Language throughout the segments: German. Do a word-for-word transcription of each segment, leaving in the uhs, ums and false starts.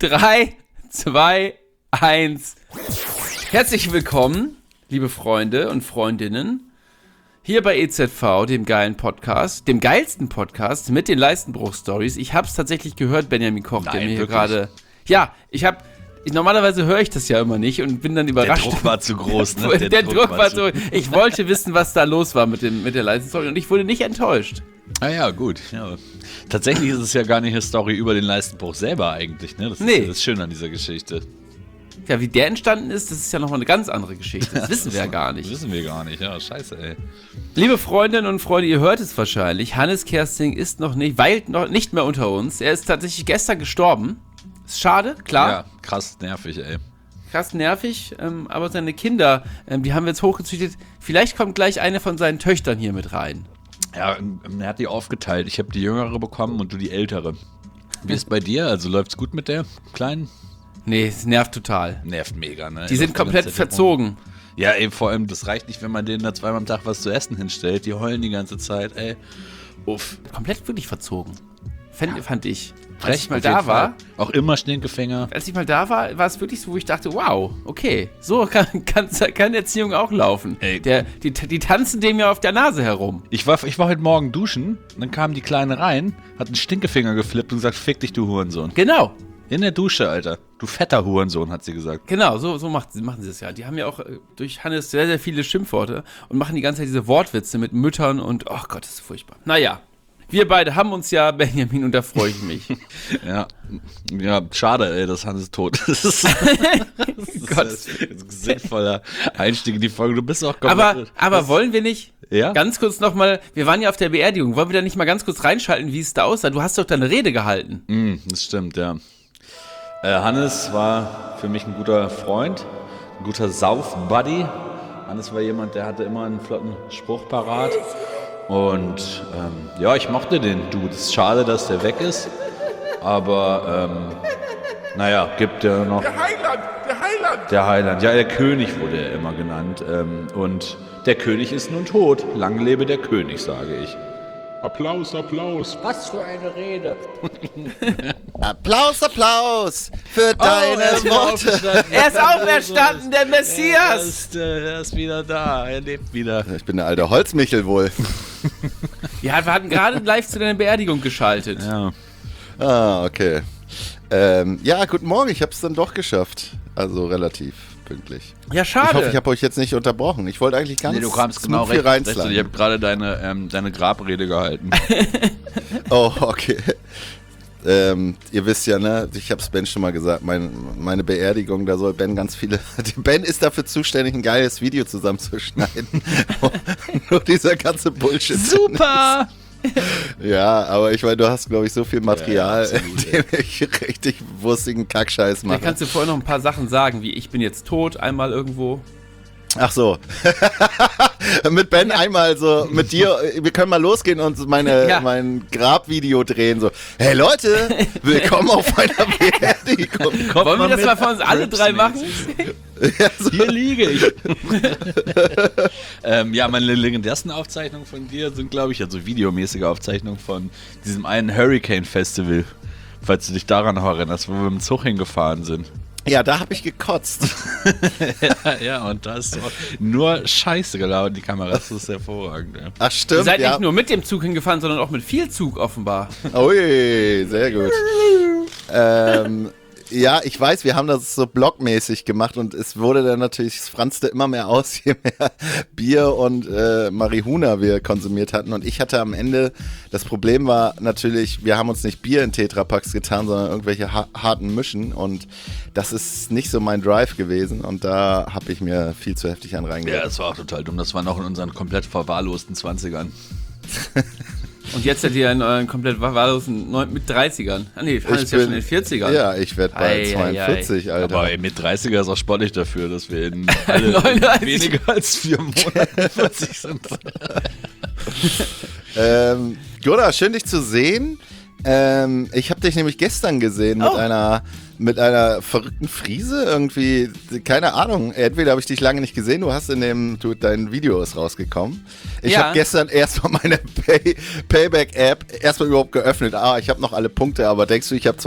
drei, zwei, eins. Herzlich willkommen, liebe Freunde und Freundinnen, hier bei E Z V, dem geilen Podcast, dem geilsten Podcast mit den Leistenbruch-Stories. Ich hab's tatsächlich gehört, Benjamin Koch, Nein, der mir hier wirklich? gerade... Ja, ich hab... Ich, normalerweise höre ich das ja immer nicht und bin dann überrascht. Der Druck war zu groß, ne? Der, der Druck, Druck war zu groß. Ich wollte wissen, was da los war mit, dem, mit der Leistenstory und ich wurde nicht enttäuscht. Ah ja, gut. Ja. Tatsächlich ist es ja gar nicht eine Story über den Leistenbruch selber eigentlich, ne? Das Nee. ist ja das Schöne an dieser Geschichte. Ja, wie der entstanden ist, das ist ja nochmal eine ganz andere Geschichte. Das wissen wir ja gar nicht. Das wissen wir gar nicht, ja, scheiße, ey. Liebe Freundinnen und Freunde, ihr hört es wahrscheinlich, Hannes Kersting ist noch nicht, weilt noch nicht mehr unter uns. Er ist tatsächlich gestern gestorben. Ist schade, klar. Ja, krass nervig, ey. Krass nervig, ähm, aber seine Kinder, ähm, die haben wir jetzt hochgezüchtet. Vielleicht kommt gleich eine von seinen Töchtern hier mit rein. Ja, er hat die aufgeteilt. Ich habe die jüngere bekommen und du die ältere. Wie ist bei dir? Also läuft's gut mit der Kleinen? Nee, es nervt total. Nervt mega, ne? Die sind komplett verzogen. Ja, ey, vor allem, das reicht nicht, wenn man denen da zweimal am Tag was zu essen hinstellt. Die heulen die ganze Zeit, ey. Uff. Komplett wirklich verzogen. Fand, fand ich. Als Recht, ich mal auf jeden da war, Fall. Auch immer Stinkefinger. als ich mal da war, war es wirklich so, wo ich dachte, wow, okay, so kann, kann, kann Erziehung auch laufen. Ey. Der, die, die tanzen dem ja auf der Nase herum. Ich war, ich war heute Morgen duschen, dann kam die Kleine rein, hat einen Stinkefinger geflippt und gesagt, fick dich, du Hurensohn. Genau, In der Dusche, Alter. Du fetter Hurensohn, hat sie gesagt. genau, so, so macht, machen sie es ja. Die haben ja auch äh, durch Hannes sehr, sehr viele Schimpfworte und machen die ganze Zeit diese Wortwitze mit Müttern und, oh Gott, das ist furchtbar. Naja, wir beide haben uns ja, Benjamin, und da freue ich mich. Ja, ja, schade, ey, dass Hannes tot ist. Das ist, das ist Gott. ein sinnvoller Einstieg in die Folge. Du bist auch Aber, komplett- aber das- wollen wir nicht Ja? ganz kurz nochmal, wir waren ja auf der Beerdigung, wollen wir da nicht mal ganz kurz reinschalten, wie es da aussah? Du hast doch deine Rede gehalten. Mm, das stimmt, ja. Äh, Hannes war für mich ein guter Freund, ein guter Sauf-Buddy. Hannes war jemand, der hatte immer einen flotten Spruch parat. Und ähm, ja, ich mochte den Dude. Es ist schade, dass der weg ist. Aber ähm, naja, gibt ja noch... Der Heiland, der Heiland. Der Heiland, ja, der König wurde er immer genannt. Ähm, und der König ist nun tot. Lang lebe der König, sage ich. Applaus, Applaus. Was für eine Rede. Applaus, Applaus für deine er ist wieder Worte. aufgestanden. Er ist auferstanden, der Er Messias! ist, äh, er ist wieder da, er lebt wieder. Ich bin der alte Holzmichel wohl. Ja, wir hatten gerade live zu deiner Beerdigung geschaltet. Ja. Ah, okay. Ähm, ja, guten Morgen, ich habe es dann doch geschafft. Also relativ pünktlich. Ja, Ich schade. hoffe, ich habe euch jetzt nicht unterbrochen. Ich wollte eigentlich ganz Nee, du kamst smooth genau hier recht. recht. Ich reinsliden. habe gerade deine, ähm, deine Grabrede gehalten. Oh, okay. Ähm, ihr wisst ja, ne, ich habe es Ben schon mal gesagt, mein, meine Beerdigung, da soll Ben ganz viele, Ben ist dafür zuständig, ein geiles Video zusammenzuschneiden. Nur dieser ganze Bullshit. Super! Ja, aber ich meine, du hast, glaube ich, so viel Material, Ja, absolut, in dem ich richtig wurstigen Kackscheiß Da mache. kannst du vorher noch ein paar Sachen sagen, wie ich bin jetzt tot, einmal irgendwo. Ach so. Mit Ben einmal so, mit dir, wir können mal losgehen und meine, Ja. mein Grabvideo drehen, so, hey Leute, willkommen auf meiner Beerdigung. Wollen wir das mal von uns alle drei machen? Ja, so. Hier liege ich. ähm, ja, meine legendärsten Aufzeichnungen von dir sind, glaube ich, also videomäßige Aufzeichnungen von diesem einen Hurricane Festival. Falls du dich daran noch erinnerst, wo wir mit dem Zug hingefahren sind. Ja, da habe ich gekotzt. ja, ja, und da ist auch nur Scheiße gelaufen, die Kamera, das ist hervorragend. Ja. Ach stimmt, Ihr seid ja. nicht nur mit dem Zug hingefahren, sondern auch mit viel Zug offenbar. Ui, sehr gut. ähm, ja, ich weiß, wir haben das so blockmäßig gemacht und es wurde dann natürlich, es franzte immer mehr aus, je mehr Bier und äh, Marihuna wir konsumiert hatten. Und ich hatte am Ende, das Problem war natürlich, wir haben uns nicht Bier in Tetrapacks getan, sondern irgendwelche ha- harten Mischen und das ist nicht so mein Drive gewesen und da habe ich mir viel zu heftig an Ja, reingelegt. das war auch total dumm. Das war noch in unseren komplett verwahrlosten zwanzigern. Und jetzt seid ihr in euren komplett wahllosen neun- mit dreißigern. Ah nee, Hannes ist ja schon in den vierzigern. Ja, ich werde Ei, bald ei, zweiundvierzig, Alter. Aber ey, mit dreißiger ist auch sportlich dafür, dass wir in alle neununddreißig. weniger als vier Monaten vierzig sind. Ähm, Gunnar, schön dich zu sehen. Ähm, ich habe dich nämlich gestern gesehen mit Oh. einer mit einer verrückten Frise irgendwie, keine Ahnung. Entweder habe ich dich lange nicht gesehen, du hast in dem, du, dein Video ist rausgekommen. Ich Ja. habe gestern erstmal meine Pay, Payback-App erstmal überhaupt geöffnet. Ah, ich habe noch alle Punkte, aber denkst du, ich habe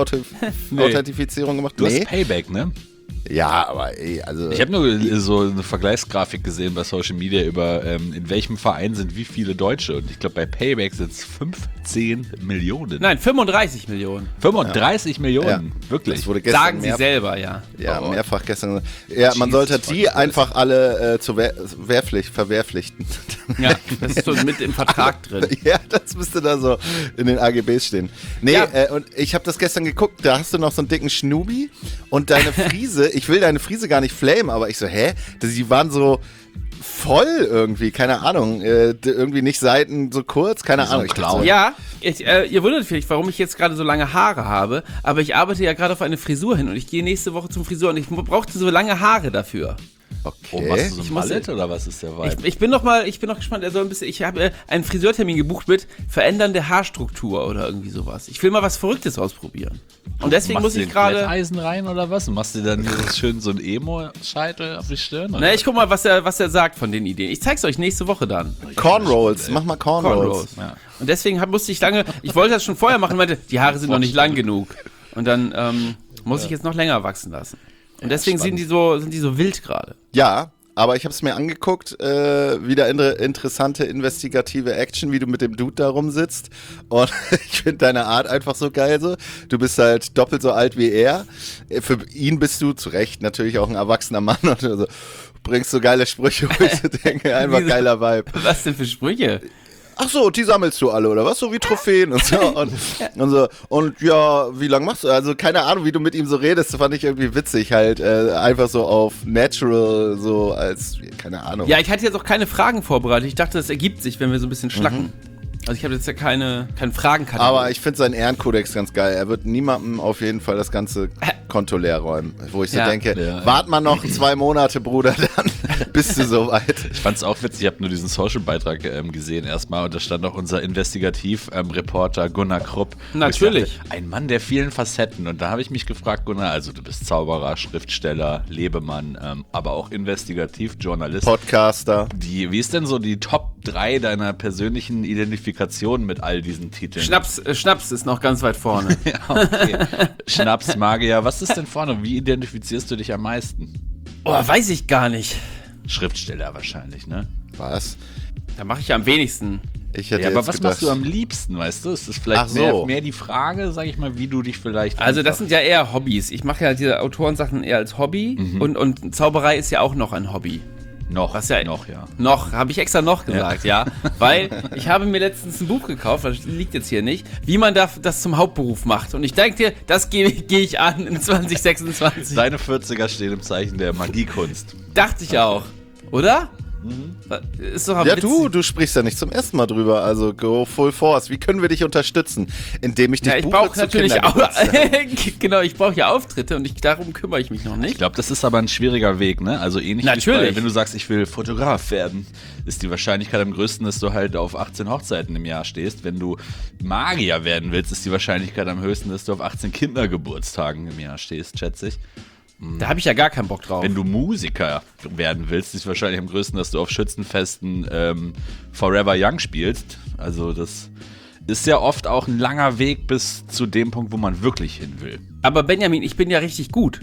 Zwei-Faktor-Authentifizierung gemacht? Du Nee. hast Payback, ne? Ja, aber ey, also. Ich habe nur so eine Vergleichsgrafik gesehen bei Social Media über, ähm, in welchem Verein sind wie viele Deutsche. Und ich glaube, bei Payback sind es fünfzehn Millionen. Nein, fünfunddreißig Millionen. fünfunddreißig Millionen, Ja. wirklich. Das wurde gestern Sagen sie mehr- selber, ja. Ja, Oh. mehrfach gestern. Ja, man Jesus sollte fucking die Christ. einfach alle äh, zur Wehr, Wehrpflicht, verwehrpflichten. Ja, das ist so mit im Vertrag drin. Ja, das müsste da so in den A G Bs stehen. Nee, Ja. äh, und ich habe das gestern geguckt, da hast du noch so einen dicken Schnubi und deine Friese, ich will deine Friese gar nicht flamen, aber ich so, hä? Die waren so voll irgendwie, keine Ahnung, äh, d- irgendwie nicht Seiten so kurz, keine Wie so ein Ahnung. Ich dachte Clown. so, Ja, ich, äh, ihr wundert vielleicht, warum ich jetzt gerade so lange Haare habe, aber ich arbeite ja gerade auf eine Frisur hin und ich gehe nächste Woche zum Friseur und ich mu- brauchte so lange Haare dafür. Oh, machst du so Ich ein muss- Ballett oder was ist der Vibe? Ich, ich bin noch mal, ich bin noch gespannt. Er soll ein bisschen. Ich habe äh, einen Friseurtermin gebucht mit Verändern der Haarstruktur oder irgendwie sowas. Ich will mal was Verrücktes ausprobieren. Und deswegen Machst muss du ich den gerade. Eisen rein oder was? Und machst du dann hier so schön so einen Emo-Scheitel auf die Stirn? oder? Na, ich guck mal, was er, was er sagt von den Ideen. Ich zeig's euch nächste Woche dann. Cornrolls, mach mal Cornrolls. Cornrows. Ja. Und deswegen hab, musste ich lange. Ich wollte das schon vorher machen, meinte, die Haare sind noch nicht lang genug. Und dann ähm, muss ich jetzt noch länger wachsen lassen. Und deswegen sind die so, sind die so wild gerade. Ja, aber ich habe es mir angeguckt, äh, wieder in, interessante investigative Action, wie du mit dem Dude da rumsitzt. Und ich finde deine Art einfach so geil so. Du bist halt doppelt so alt wie er. Für ihn bist du zu Recht natürlich auch ein erwachsener Mann und so bringst so geile Sprüche, wo ich so denke, einfach Wieso? geiler Vibe. Was denn für Sprüche? Ach so, die sammelst du alle, oder was? So wie Trophäen und so. Und, und so. Und ja, wie lange machst du? Also keine Ahnung, wie du mit ihm so redest, fand ich irgendwie witzig. Halt äh, einfach so auf natural, so als, keine Ahnung. Ja, ich hatte jetzt auch keine Fragen vorbereitet. Ich dachte, das ergibt sich, wenn wir so ein bisschen schnacken. Also ich habe jetzt ja keine, keinen Fragenkatalog. Aber ich finde seinen Ehrenkodex ganz geil. Er wird niemandem auf jeden Fall das ganze Konto leer räumen. Wo ich so Ja. denke, Ja. wart mal noch zwei Monate, Bruder, dann bist du soweit. Ich fand's auch witzig, ich habe nur diesen Social-Beitrag ähm, gesehen erstmal und da stand auch unser Investigativ-Reporter ähm, Gunnar Krupp. Natürlich. Ich dachte, ein Mann der vielen Facetten und da habe ich mich gefragt, Gunnar, also du bist Zauberer, Schriftsteller, Lebemann, ähm, aber auch Investigativ-Journalist. Podcaster. Die, wie ist denn so die Top drei deiner persönlichen Identifikationen mit all diesen Titeln? Schnaps, äh, Schnaps ist noch ganz weit vorne. Ja, okay. Schnaps, Magier, was ist denn vorne? Wie identifizierst du dich am meisten? Oh, weiß ich gar nicht. Schriftsteller wahrscheinlich, ne? Was? Da mache ich ja am wenigsten. Ich hätte Ja, aber jetzt was gedacht, machst du am liebsten, weißt du? Ist das vielleicht Ach so. mehr, mehr die Frage, sag ich mal, wie du dich vielleicht. Also das einfach- sind ja eher Hobbys. Ich mache ja diese Autorensachen eher als Hobby und, und Zauberei ist ja auch noch ein Hobby. noch, Was ja noch, ja. Noch, habe ich extra noch gesagt, ja. Weil ich habe mir letztens ein Buch gekauft, das liegt jetzt hier nicht, wie man da, das zum Hauptberuf macht. Und ich denke dir, das gehe geh ich an in zwanzig sechsundzwanzig. Deine vierziger stehen im Zeichen der Magiekunst. Dachte ich auch. Oder? Ist doch am Ja, Witz- du, du sprichst ja nicht zum ersten Mal drüber, also go full force. Wie können wir dich unterstützen? Indem ich dich Ja, ich buche brauche zu natürlich auch. Kindergeburtstagen. Genau, ich brauche ja Auftritte und ich, darum kümmere ich mich noch Ich nicht. glaube, das ist aber ein schwieriger Weg, ne? Also ähnlich wie Natürlich. bei, wenn du sagst, ich will Fotograf werden, ist die Wahrscheinlichkeit am größten, dass du halt auf achtzehn Hochzeiten im Jahr stehst. Wenn du Magier werden willst, ist die Wahrscheinlichkeit am höchsten, dass du auf achtzehn Kindergeburtstagen im Jahr stehst, schätze ich. Da habe ich ja gar keinen Bock drauf. Wenn du Musiker werden willst, ist wahrscheinlich am größten, dass du auf Schützenfesten ähm, Forever Young spielst. Also das ist ja oft auch ein langer Weg bis zu dem Punkt, wo man wirklich hin will. Aber Benjamin, ich bin ja richtig gut.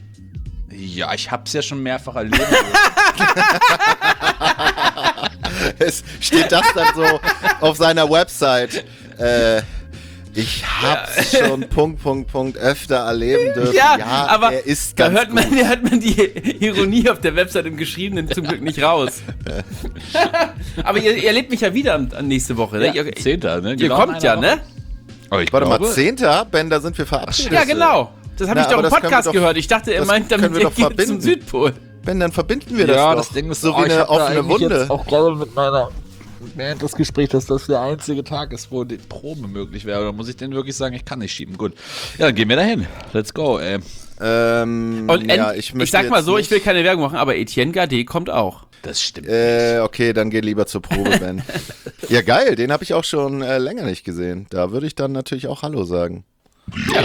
Ja, ich hab's ja schon mehrfach erlebt. Es steht das dann so auf seiner Website. Äh, ich hab's schon Punkt, Punkt, Punkt öfter erleben dürfen. Ja, Ja, aber er ist da ganz hört man, gut. da hört man die Ironie auf der Website im Geschriebenen zum Glück nicht raus. Aber ihr, ihr erlebt mich ja wieder am, am nächste Woche. Ne? Ja, ihr Zehnter, ne? ihr Genau kommt in ja, einer ne? Woche. Aber ich Warte glaube, mal, zehnter Ben, da sind wir verabschiedet. Ja, genau. Das habe Na, ich doch aber im das können wir Podcast doch- gehört. Ich dachte, er das meint können damit, wir ihr doch geht zum verbinden. Südpol. Ben, dann verbinden wir das ja, doch. das Ding ist so oh, wie ich eine hab da offene eigentlich Wunde. Jetzt auch gerade mit meiner während des Gesprächs, dass das der einzige Tag ist, wo die Probe möglich wäre. Oder muss ich denn wirklich sagen, ich kann nicht schieben? Gut. Ja, dann gehen wir dahin. Let's go, ey. Ähm, Und ja, end- ich, ich, möchte sag mal jetzt so, nicht- ich will keine Werbung machen, aber Etienne Gade kommt auch. Das stimmt. Äh, okay, dann geh lieber zur Probe, Ben. Ja, geil, den habe ich auch schon äh, länger nicht gesehen. Da würde ich dann natürlich auch Hallo sagen. Ja.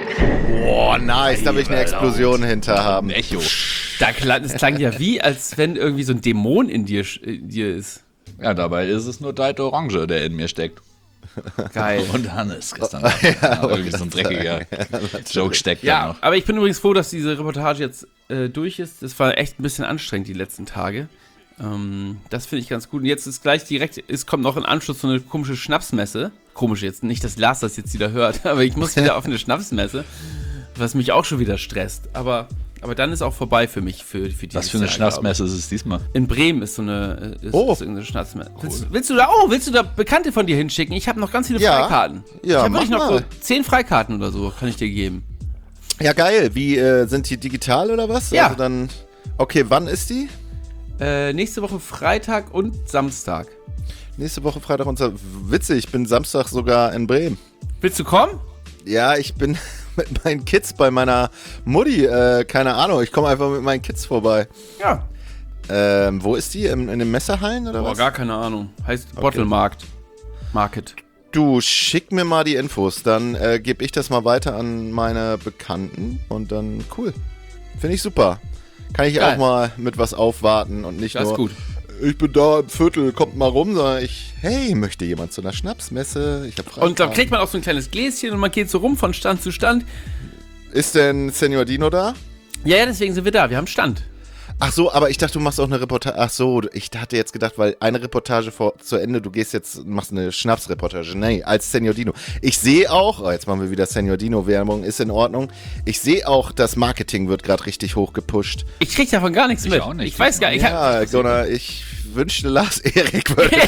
Boah, nice, da will ich eine Explosion hinter haben. Ein Echo. Da klang, das klang ja wie, als wenn irgendwie so ein Dämon in dir, in dir ist. Ja, dabei ist es nur Deit Orange, der in mir steckt. Geil. Und Hannes gestern Abend. Ja, irgendwie so ein dreckiger Joke steckt da Ja, noch. aber ich bin übrigens froh, dass diese Reportage jetzt äh, durch ist. Das war echt ein bisschen anstrengend die letzten Tage. Ähm, das finde ich ganz gut. Und jetzt ist gleich direkt, es kommt noch im Anschluss so eine komische Schnapsmesse. Komisch jetzt, nicht, dass Lars das jetzt wieder hört, aber ich muss wieder auf eine Schnapsmesse, was mich auch schon wieder stresst. Aber, aber dann ist auch vorbei für mich. Für, für Was für eine Jahr, Schnapsmesse ist es diesmal? in Bremen ist so eine, ist, Oh. ist eine Schnapsmesse. Willst, willst du da, oh, willst du da Bekannte von dir hinschicken? Ich habe noch ganz viele Ja. Freikarten. Ja, ich habe mach wirklich noch mal. so zehn Freikarten oder so, kann ich dir geben. Ja, geil. Wie, äh, sind die digital oder was? Ja. Also dann, okay, wann ist die? Äh, nächste Woche Freitag und Samstag. Nächste Woche Freitag und Samstag. Witzig, ich bin Samstag sogar in Bremen. Willst du kommen? Ja, ich bin mit meinen Kids bei meiner Mutti. Äh, keine Ahnung, ich komme einfach mit meinen Kids vorbei. Ja. Ähm, wo ist die? In, in den Messerhallen oder Boah, was? gar keine Ahnung. Heißt Bottlemarkt. Market. Du, schick mir mal die Infos, dann äh, gebe ich das mal weiter an meine Bekannten und dann cool. Finde ich super. Kann ich Geil. auch mal mit was aufwarten und nicht Das ist nur, gut. ich bin da im Viertel, kommt mal rum, sondern ich, hey, möchte jemand zu einer Schnapsmesse? Ich hab Und dann Freikarten. kriegt man auch so ein kleines Gläschen und man geht so rum von Stand zu Stand. Ist denn Senior Dino da? Ja, ja, deswegen sind wir da. Wir haben Stand. Ach so, aber ich dachte, du machst auch eine Reportage. Ach so, ich hatte jetzt gedacht, weil eine Reportage vor, zu Ende, du gehst jetzt, machst eine Schnapsreportage. Nee, als Senior Dino. Ich sehe auch, oh, jetzt machen wir wieder Senior Dino-Werbung, ist in Ordnung. Ich sehe auch, das Marketing wird gerade richtig hoch gepusht. Ich krieg davon gar nichts Ich mit. auch nicht. Ich weiß gar nicht. Ich hab, Ja, Gunnar, ich wünschte, Lars Erik würde.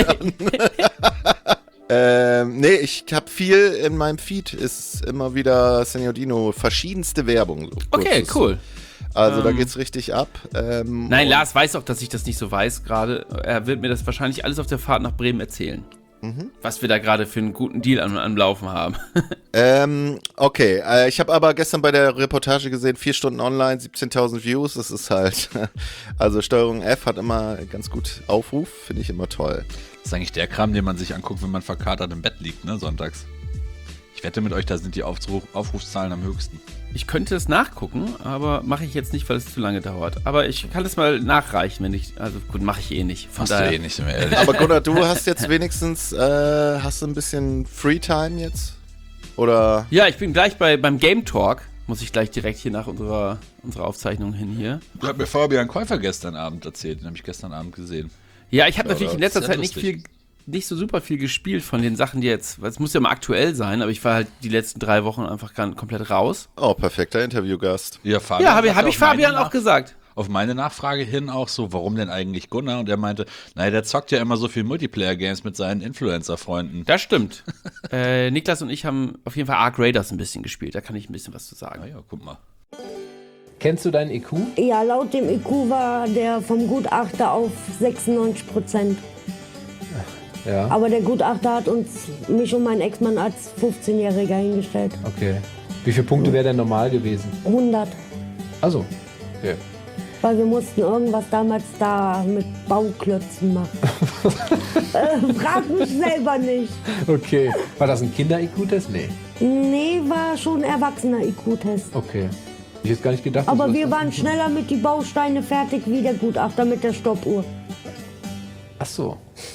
ähm, nee, ich habe viel in meinem Feed, ist immer wieder Senior Dino, verschiedenste Werbung. So okay, kurzes. cool. Also da Ähm. geht's richtig ab. Ähm, Nein, und- Lars weiß auch, dass ich das nicht so weiß gerade. Er wird mir das wahrscheinlich alles auf der Fahrt nach Bremen erzählen. Mhm. Was wir da gerade für einen guten Deal am, am Laufen haben. Ähm, okay, äh, ich habe aber gestern bei der Reportage gesehen, vier Stunden online, siebzehntausend Views, das ist halt, also Steuerung F hat immer ganz gut Aufruf, finde ich immer toll. Das ist eigentlich der Kram, den man sich anguckt, wenn man verkatert im Bett liegt, ne, sonntags. Ich wette mit euch, da sind die Aufruf Aufrufszahlen am höchsten. Ich könnte es nachgucken, aber mache ich jetzt nicht, weil es zu lange dauert. Aber ich kann es mal nachreichen, wenn ich, also gut, mache ich eh nicht. Von Machst du daher. eh nicht mehr ehrlich. Aber Gunnar, du hast jetzt wenigstens, äh, hast du ein bisschen Freetime jetzt? Oder? Ja, ich bin gleich bei, beim Game Talk. Muss ich gleich direkt hier nach unserer, unserer Aufzeichnung hin hier. Du hast mir Fabian Käufer gestern Abend erzählt, den habe ich gestern Abend gesehen. Ja, ich habe Ja, natürlich in das letzter ist Zeit ja nicht lustig. viel, nicht so super viel gespielt von den Sachen, die jetzt, weil es muss ja mal aktuell sein, aber ich war halt die letzten drei Wochen einfach gar, komplett raus. Oh, perfekter Interviewgast. Ja, Fabian Ja, habe ich, sagte hab ich auf meine Fabian auch Nach- gesagt. Auf meine Nachfrage hin auch so, warum denn eigentlich Gunnar? Und er meinte, naja, der zockt ja immer so viel Multiplayer-Games mit seinen Influencer-Freunden. Das stimmt. äh, Niklas und ich haben auf jeden Fall Ark Raiders ein bisschen gespielt, da kann ich ein bisschen was zu sagen. Naja, guck mal. Kennst du deinen I Q? Ja, laut dem I Q war der vom Gutachter auf sechsundneunzig Prozent. Ja. Aber der Gutachter hat uns, mich und meinen Ex-Mann als fünfzehnjähriger hingestellt. Okay. Wie viele Punkte wäre denn normal gewesen? hundert. Also. Okay. Weil wir mussten irgendwas damals da mit Bauklötzen machen. äh, frag mich selber nicht. Okay. War das ein Kinder-I Q-Test? Nee. Nee, war schon ein erwachsener I Q-Test. Okay. Ich hätte gar nicht gedacht, dass Aber das wir was- waren schneller mit die Bausteine fertig wie der Gutachter mit der Stoppuhr. Ach so.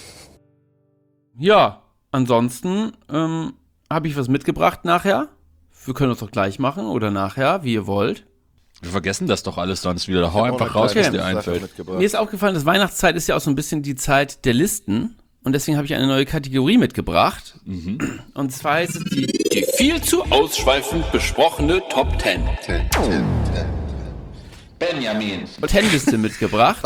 Ja, ansonsten ähm, habe ich was mitgebracht nachher. Wir können das doch gleich machen oder nachher, wie ihr wollt. Wir vergessen das doch alles sonst wieder. Hau Ich hab auch einfach eine raus, kleine was dir Sache einfällt. mitgebracht. Mir ist aufgefallen, dass Weihnachtszeit ist ja auch so ein bisschen die Zeit der Listen. Und deswegen habe ich eine neue Kategorie mitgebracht. Und zwar heißt es die, die viel zu ausschweifend besprochene Top Ten. Benjamin. Top Ten Liste mitgebracht.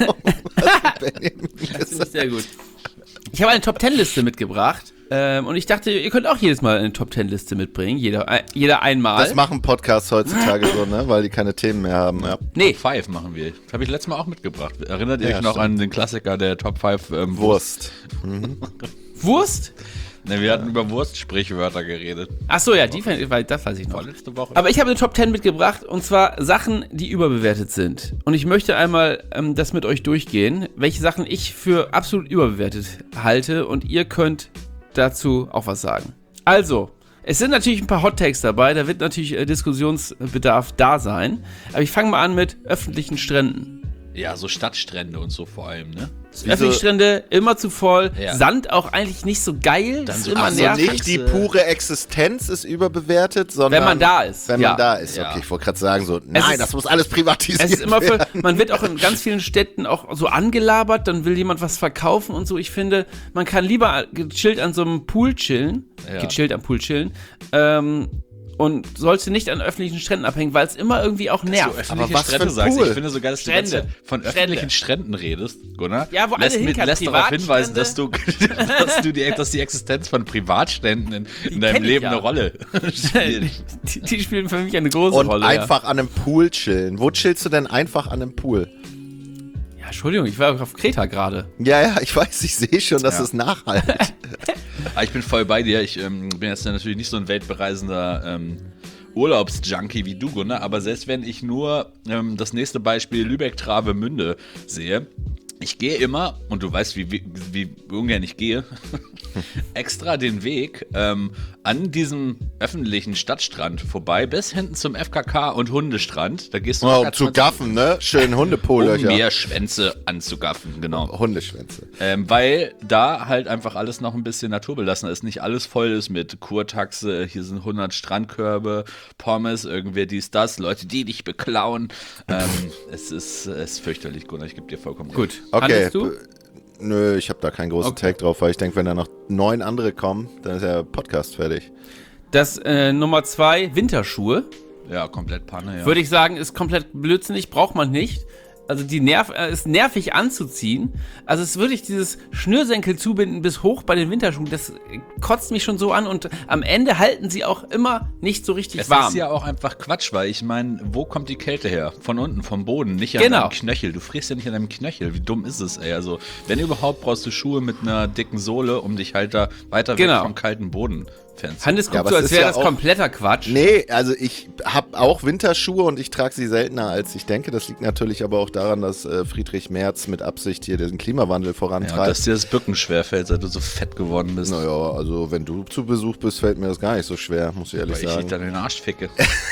Das finde ich sehr gut. Ich habe eine Top Ten Liste mitgebracht. Ähm, und ich dachte, ihr könnt auch jedes Mal eine Top Ten Liste mitbringen. Jeder, äh, jeder einmal. Das machen Podcasts heutzutage so, ne? Weil die keine Themen mehr haben. Ja. nee, Five machen wir. Das habe ich letztes Mal auch mitgebracht. Erinnert ihr Ja, euch noch stimmt. an den Klassiker der Top fünf ähm, Wurst. Wurst? Ne, wir hatten über Wurstsprichwörter geredet. Ach so, ja, die, weil das weiß ich noch. Vorletzte Woche. Aber ich habe eine Top zehn mitgebracht, und zwar Sachen, die überbewertet sind. Und ich möchte einmal ähm, das mit euch durchgehen, welche Sachen ich für absolut überbewertet halte, und ihr könnt dazu auch was sagen. Also, es sind natürlich ein paar Hot Takes dabei, da wird natürlich äh, Diskussionsbedarf da sein. Aber ich fange mal an mit öffentlichen Stränden. Ja, so Stadtstrände und so vor allem, ne? Öffentliche Strände immer zu voll, Ja. Sand auch eigentlich nicht so geil, Dann ist so- immer Ach so, nervig. Nicht die pure Existenz ist überbewertet, sondern Wenn man da ist, Wenn ja. man da ist, Ja. okay. Ich wollte gerade sagen, so, nein, ist- das muss alles privatisiert Es ist immer für, werden. man wird auch in ganz vielen Städten auch so angelabert, dann will jemand was verkaufen und so. Ich finde, man kann lieber gechillt an so einem Pool chillen, Ja. gechillt am Pool chillen, ähm, und sollte nicht an öffentlichen Stränden abhängen, weil es immer irgendwie auch So nervt. öffentliche Aber was für Strände ein sagst. Pool? Ich finde sogar, dass du die Strände. ganze Zeit von Strände. öffentlichen Stränden redest, Gunnar. Ja, wo alle lässt, mit, hinkommen, lässt darauf hinweisen, Privatstrände. dass du, dass du die, dass die Existenz von Privatständen in, in deinem kenn ich Leben ja. eine Rolle spielt. die, die spielen für mich eine große Und Rolle. einfach an einem Pool chillen. Wo chillst du denn einfach an einem Pool? Ja. ja, Entschuldigung, ich war auf Kreta gerade. Ja, ja, ich weiß, ich sehe schon, dass Ja. es nachhaltig. Aber ich bin voll bei dir. Ich ähm, bin jetzt natürlich nicht so ein weltbereisender ähm, Urlaubsjunkie wie du, Gunnar, aber selbst wenn ich nur ähm, das nächste Beispiel Lübeck-Travemünde sehe, ich gehe immer, und du weißt, wie, wie, wie ungern ich gehe, extra den Weg ähm, an diesem öffentlichen Stadtstrand vorbei bis hinten zum F K K und Hundestrand. Da gehst du Oh, locker um zu zwanzig gaffen, ne? Schön um Hundepolöcher. Meerschwänze anzugaffen, genau. Hundeschwänze. Ähm, weil da halt einfach alles noch ein bisschen naturbelassener ist. Nicht alles voll ist mit Kurtaxe, hier sind hundert Strandkörbe, Pommes, irgendwer dies, das, Leute, die dich beklauen. Ähm, es, ist, es ist fürchterlich, Gunnar, ich gebe dir vollkommen recht. Gut. Okay. Hannes, du? b- Nö, ich habe da keinen großen Okay. Tag drauf, weil ich denke, wenn da noch neun andere kommen, dann ist der Podcast fertig. Das äh, Nummer zwei, Winterschuhe. Ja, komplett Panne, ja. Würde ich sagen, ist komplett blödsinnig, braucht man nicht. Also die nerv äh, ist nervig anzuziehen. Also es ist wirklich dieses Schnürsenkel zubinden bis hoch bei den Winterschuhen, das äh, kotzt mich schon so an, und am Ende halten sie auch immer nicht so richtig Es warm. ist ja auch einfach Quatsch, weil ich meine, wo kommt die Kälte her? Von unten, vom Boden, nicht an Genau. deinem Knöchel. Du frierst ja nicht an deinem Knöchel. Wie dumm ist es, ey? Also, wenn überhaupt, brauchst du Schuhe mit einer dicken Sohle, um dich halt da weiter Genau. weg vom kalten Boden fernzuhalten. Hannes Ja, guckt aber so, es als ist wäre ja das auch- kompletter Quatsch. Nee, also ich habe auch Winterschuhe und ich trage sie seltener, als ich denke. Das liegt natürlich aber auch daran, dass äh, Friedrich Merz mit Absicht hier den Klimawandel Ja, und vorantreibt. dass dir das Bücken schwerfällt, seit du so fett geworden bist. Naja, also wenn du zu Besuch bist, fällt mir das gar nicht so schwer, muss ich ehrlich Weil ich dich sagen. dann in den Arsch ficke.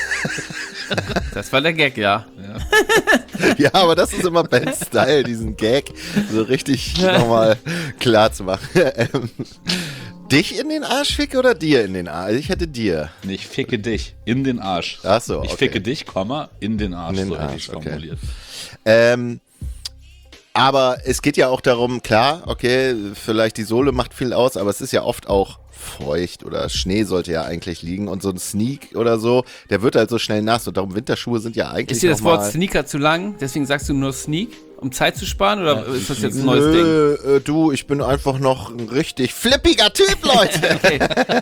Das war der Gag, ja. Ja, aber das ist immer Bens Style, diesen Gag so richtig nochmal klar zu machen. Ähm, dich in den Arsch ficke oder dir in den Arsch? Ich hätte dir. Nee, ich ficke dich in den Arsch. Ach so, Ich okay. ficke dich, Komma, in den Arsch. In den so hätte Arsch, ich's okay. formuliert. Ähm, aber es geht ja auch darum, klar, okay, vielleicht die Sohle macht viel aus, aber es ist ja oft auch feucht oder Schnee sollte ja eigentlich liegen und so ein Sneak oder so, der wird halt so schnell nass und darum Winterschuhe sind ja eigentlich Ist dir das noch mal- Wort Sneaker zu lang? Deswegen sagst du nur Sneak, um Zeit zu sparen? Oder ist das jetzt ein neues Ding? Nö, äh, du, ich bin einfach noch ein richtig flippiger Typ, Leute. Okay.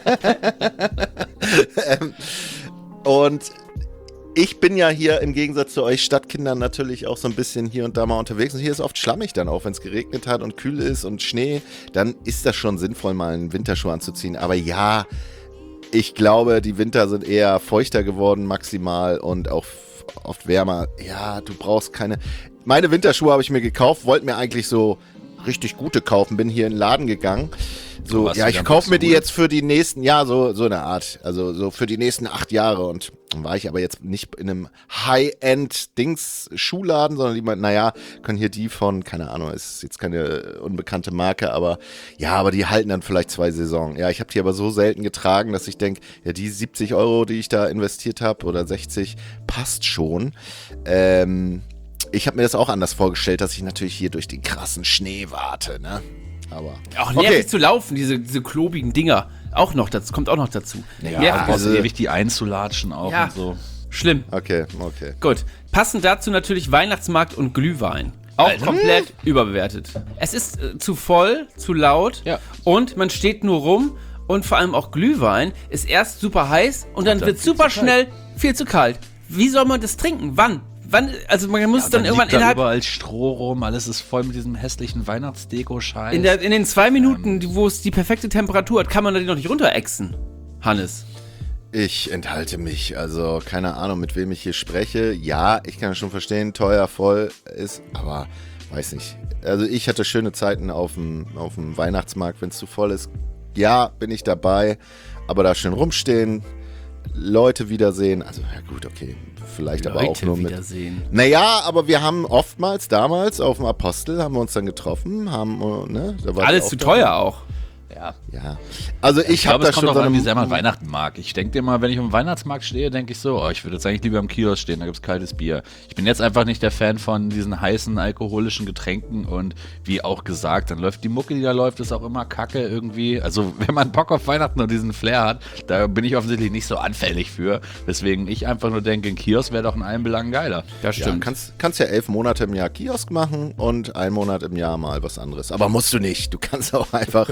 ähm, und ich bin ja hier im Gegensatz zu euch Stadtkindern natürlich auch so ein bisschen hier und da mal unterwegs. Und hier ist oft schlammig dann auch, wenn es geregnet hat und kühl ist und Schnee. Dann ist das schon sinnvoll, mal einen Winterschuh anzuziehen. Aber ja, ich glaube, die Winter sind eher feuchter geworden maximal und auch f- oft wärmer. Ja, du brauchst keine... Meine Winterschuhe habe ich mir gekauft, wollte mir eigentlich so richtig gute kaufen, bin hier in den Laden gegangen. So, warst ja, du ich dann kaufe mir die Buxtehude? jetzt für die nächsten, ja, so, so eine Art, also so für die nächsten acht Jahre. Und dann war ich aber jetzt nicht in einem High-End-Dings-Schuhladen, sondern die meinten, naja, können hier die von, keine Ahnung, ist jetzt keine unbekannte Marke, aber ja, aber die halten dann vielleicht zwei Saison. Ja, ich habe die aber so selten getragen, dass ich denke, ja, die siebzig Euro, die ich da investiert habe, oder sechzig, passt schon. Ähm, ich habe mir das auch anders vorgestellt, dass ich natürlich hier durch den krassen Schnee warte, ne? Aber Auch nervig okay. zu laufen, diese, diese klobigen Dinger. Auch noch dazu, kommt auch noch dazu. Ja, Nervig. du brauchst also- ewig die einzulatschen auch Ja. und so. Schlimm. Okay, okay. Gut. Passend dazu natürlich Weihnachtsmarkt und Glühwein. Auch Alter. komplett überbewertet. Es ist äh, zu voll, zu laut, Ja. und man steht nur rum, und vor allem auch Glühwein ist erst super heiß und dann, dann wird viel super zu schnell viel zu kalt. Wie soll man das trinken? Wann? wann, also man muss Ja, dann, dann irgendwann liegt da innerhalb, überall Stroh rum, alles ist voll mit diesem hässlichen Weihnachtsdeko-Scheiß. in, der, in den zwei Minuten, die- wo es die perfekte Temperatur hat, kann man die noch nicht runterexen, Hannes. Ich enthalte mich, also keine Ahnung, mit wem ich hier spreche. Ja, ich kann schon verstehen, teuer, voll ist, aber weiß nicht. Also ich hatte schöne Zeiten auf dem, auf dem Weihnachtsmarkt, wenn es zu voll ist. Ja, bin ich dabei, aber da schön rumstehen, Leute wiedersehen, also ja gut, okay, vielleicht aber auch Leute nur mit... wiedersehen. Naja, aber wir haben oftmals damals auf dem Apostel, haben wir uns dann getroffen, haben, äh, ne? Da war Alles ich zu auch da. teuer auch. Ja. Ja, also ich, Ich habe glaube, da es kommt schon auch so an, eine... wie sehr man Weihnachten mag. Ich denke immer, wenn ich am Weihnachtsmarkt stehe, denke ich so, oh, ich würde jetzt eigentlich lieber am Kiosk stehen, da gibt es kaltes Bier. Ich bin jetzt einfach nicht der Fan von diesen heißen alkoholischen Getränken und wie auch gesagt, dann läuft die Mucke, die da läuft, ist auch immer kacke irgendwie. Also wenn man Bock auf Weihnachten und diesen Flair hat, da bin ich offensichtlich nicht so anfällig für. Weswegen ich einfach nur denke, ein Kiosk wäre doch in allen Belangen geiler. Das Ja, stimmt. kannst, kannst ja elf Monate im Jahr Kiosk machen und einen Monat im Jahr mal was anderes. Aber musst du nicht. Du kannst auch einfach...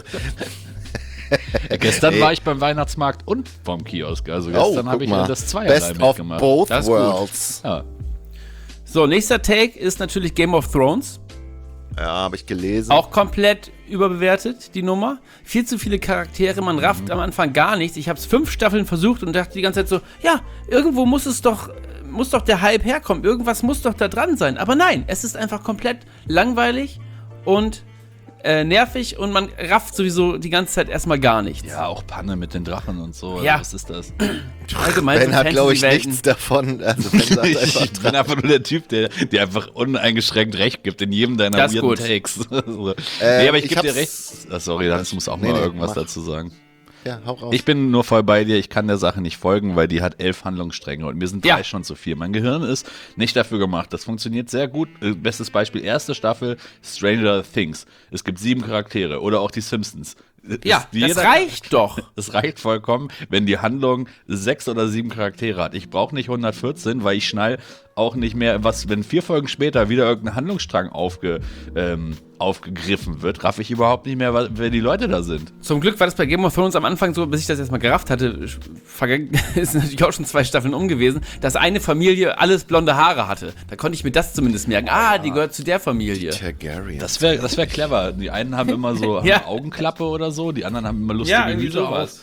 Äh, Gestern Ey. war ich beim Weihnachtsmarkt und vom Kiosk. Also Oh, gestern habe guck ich mal. ja das zweierlei Best of mitgemacht. both Das ist gut. worlds. Ja. So, nächster Take ist natürlich Game of Thrones. Ja, habe ich gelesen. Auch komplett überbewertet, die Nummer. Viel zu viele Charaktere, man rafft Mhm. am Anfang gar nichts. Ich habe es fünf Staffeln versucht und dachte die ganze Zeit so, ja, irgendwo muss es doch, muss doch der Hype herkommen. Irgendwas muss doch da dran sein. Aber nein, es ist einfach komplett langweilig und äh, nervig und man rafft sowieso die ganze Zeit erstmal gar nichts. Ja, auch Panne mit den Drachen und so. Ja. Was ist das? Allgemein Ben so hat, glaube ich, Fantasy-Welten. nichts davon. Also Ben sagt einfach Ich bin einfach nur der Typ, der dir einfach uneingeschränkt recht gibt in jedem deiner Das ist weirden gut. Takes. so. Äh, nee, aber ich, ich gebe dir hab's- recht. Ah, sorry, das muss auch Nee, mal nee, irgendwas mach. dazu sagen. Ja, hau raus. Ich bin nur voll bei dir, ich kann der Sache nicht folgen, weil die hat elf Handlungsstränge und mir sind drei Ja. schon zu viel. Mein Gehirn ist nicht dafür gemacht. Das funktioniert sehr gut. Äh, Bestes Beispiel, erste Staffel Stranger Things. Es gibt sieben Charaktere oder auch die Simpsons. Ja, Es- das reicht doch. Es reicht vollkommen, wenn die Handlung sechs oder sieben Charaktere hat. Ich brauche nicht hundertvierzehn, weil ich schnall auch nicht mehr, was, wenn vier Folgen später wieder irgendein Handlungsstrang aufge, ähm, aufgegriffen wird, raff ich überhaupt nicht mehr, wer die Leute da sind. Zum Glück war das bei Game of Thrones am Anfang so, bis ich das erstmal gerafft hatte, vergangen, ist natürlich auch schon zwei Staffeln um gewesen, dass eine Familie alles blonde Haare hatte. Da konnte ich mir das zumindest merken. Ah, die gehört zu der Familie. Targaryen. Das wäre das wär clever. Die einen haben immer so haben Ja. eine Augenklappe oder so, die anderen haben immer lustige Hüte auf.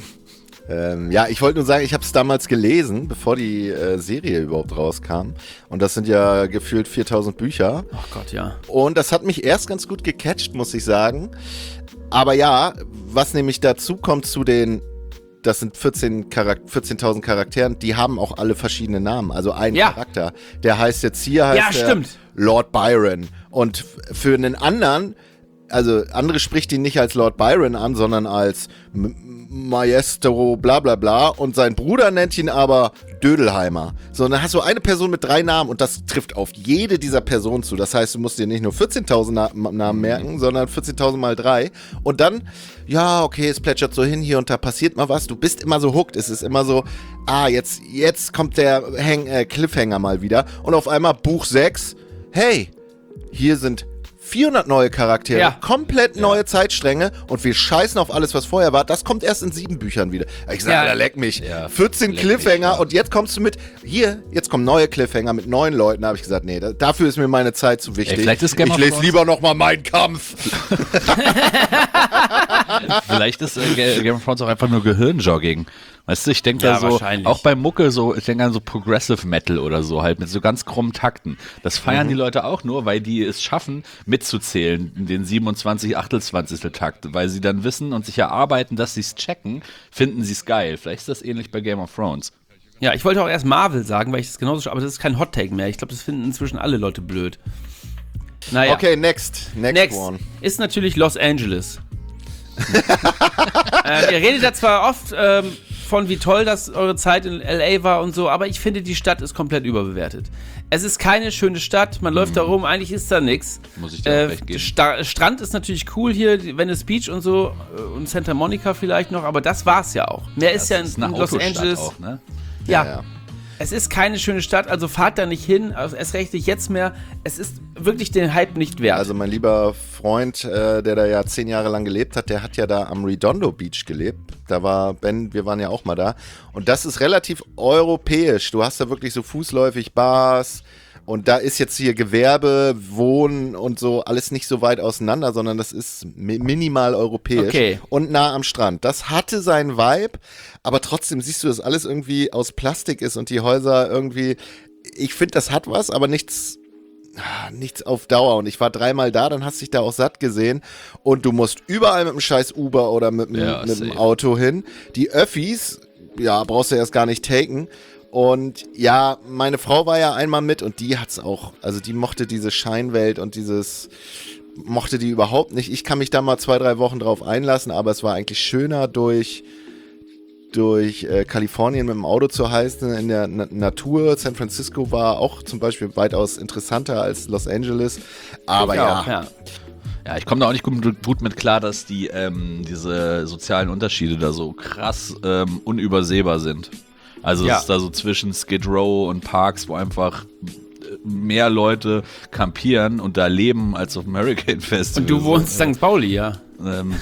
Ähm, ja, ich wollte nur sagen, ich habe es damals gelesen, bevor die äh, Serie überhaupt rauskam. Und das sind ja gefühlt viertausend Bücher. Oh Gott, ja. Und das hat mich erst ganz gut gecatcht, muss ich sagen. Aber ja, was nämlich dazu kommt zu den, das sind vierzehn Charak- vierzehntausend Charakteren, die haben auch alle verschiedene Namen. Also ein Ja. Charakter, der heißt jetzt hier, heißt Ja, der stimmt. Lord Byron. Und f- für einen anderen, also andere spricht ihn nicht als Lord Byron an, sondern als M- Maestro bla bla bla. Und sein Bruder nennt ihn aber Dödelheimer. So, und dann hast du eine Person mit drei Namen und das trifft auf jede dieser Personen zu. Das heißt, du musst dir nicht nur vierzehntausend Na- Namen merken, sondern vierzehntausend mal drei. Und dann, ja, okay, es plätschert so hin, hier und da passiert mal was. Du bist immer so hooked. Es ist immer so, ah, jetzt, jetzt kommt der Hang, äh, Cliffhanger mal wieder. Und auf einmal Buch sechs, hey, hier sind vierhundert neue Charaktere, Ja. komplett neue Zeitstränge und wir scheißen auf alles, was vorher war. Das kommt erst in sieben Büchern wieder. Ich sage, Ja. da leck mich. Ja, vierzehn leck Cliffhanger mich, ja. und jetzt kommst du mit, hier, jetzt kommen neue Cliffhanger mit neuen Leuten. Da habe ich gesagt, nee, da, dafür ist mir meine Zeit zu wichtig. Ey, vielleicht ist Game ich of lese Thrones- lieber noch mal meinen Kampf. Vielleicht ist äh, Game of Thrones auch einfach nur Gehirnjogging. Weißt du, ich denke Ja, da so, wahrscheinlich. auch bei Mucke so, ich denke an so Progressive Metal oder so halt, mit so ganz krummen Takten. Das feiern die Leute auch nur, weil die es schaffen, mitzuzählen in den siebenundzwanzig Achtelzwanzigstel Takt, weil sie dann wissen und sich erarbeiten, dass sie es checken, finden sie es geil. Vielleicht ist das ähnlich bei Game of Thrones. Ja, ich wollte auch erst Marvel sagen, weil ich das genauso, aber das ist kein Hot-Take mehr. Ich glaube, das finden inzwischen alle Leute blöd. Naja. Okay, next. Next, Next one. ist natürlich Los Angeles. äh, ihr redet da zwar oft ähm, von, wie toll das eure Zeit in L A war und so, aber ich finde, die Stadt ist komplett überbewertet. Es ist keine schöne Stadt, man läuft da rum, eigentlich ist da nichts. Muss ich dir auch recht geben. Sta- Strand ist natürlich cool hier, die Venice Beach und so äh, und Santa Monica vielleicht noch, aber das war's ja auch. Mehr ist ja in, Das ist eine in Los Autostadt Angeles. auch, ne? Ja. Ja. Es ist keine schöne Stadt, also fahrt da nicht hin, also erst recht nicht jetzt mehr. Es ist wirklich den Hype nicht wert. Also mein lieber Freund, äh, der da ja zehn Jahre lang gelebt hat, der hat ja da am Redondo Beach gelebt. Da war Ben, wir waren ja auch mal da. Und das ist relativ europäisch. Du hast da wirklich so fußläufig Bars, Und da ist jetzt hier Gewerbe, Wohnen und so alles nicht so weit auseinander, sondern das ist mi- minimal europäisch Okay. und nah am Strand. Das hatte seinen Vibe, aber trotzdem siehst du, dass alles irgendwie aus Plastik ist und die Häuser irgendwie, ich finde, das hat was, aber nichts, ah, nichts auf Dauer. Und ich war dreimal da, dann hast du dich da auch satt gesehen und du musst überall mit dem scheiß Uber oder mit, dem- Ja, mit dem safe. Auto hin. Die Öffis, ja, brauchst du erst gar nicht taken. Und ja, meine Frau war ja einmal mit und die hat's auch, also die mochte diese Scheinwelt und dieses, mochte die überhaupt nicht. Ich kann mich da mal zwei, drei Wochen drauf einlassen, aber es war eigentlich schöner durch, durch äh, Kalifornien mit dem Auto zu heißen, in der Na- Natur. San Francisco war auch zum Beispiel weitaus interessanter als Los Angeles, aber ja. Auch, ja. Ja, ich komme da auch nicht gut, gut mit klar, dass die ähm, diese sozialen Unterschiede da so krass ähm, unübersehbar sind. Also Ja. es ist da so zwischen Skid Row und Parks, wo einfach mehr Leute campieren und da leben als auf dem Hurricane Festival. Und du wohnst Sankt Pauli, ja. Ähm,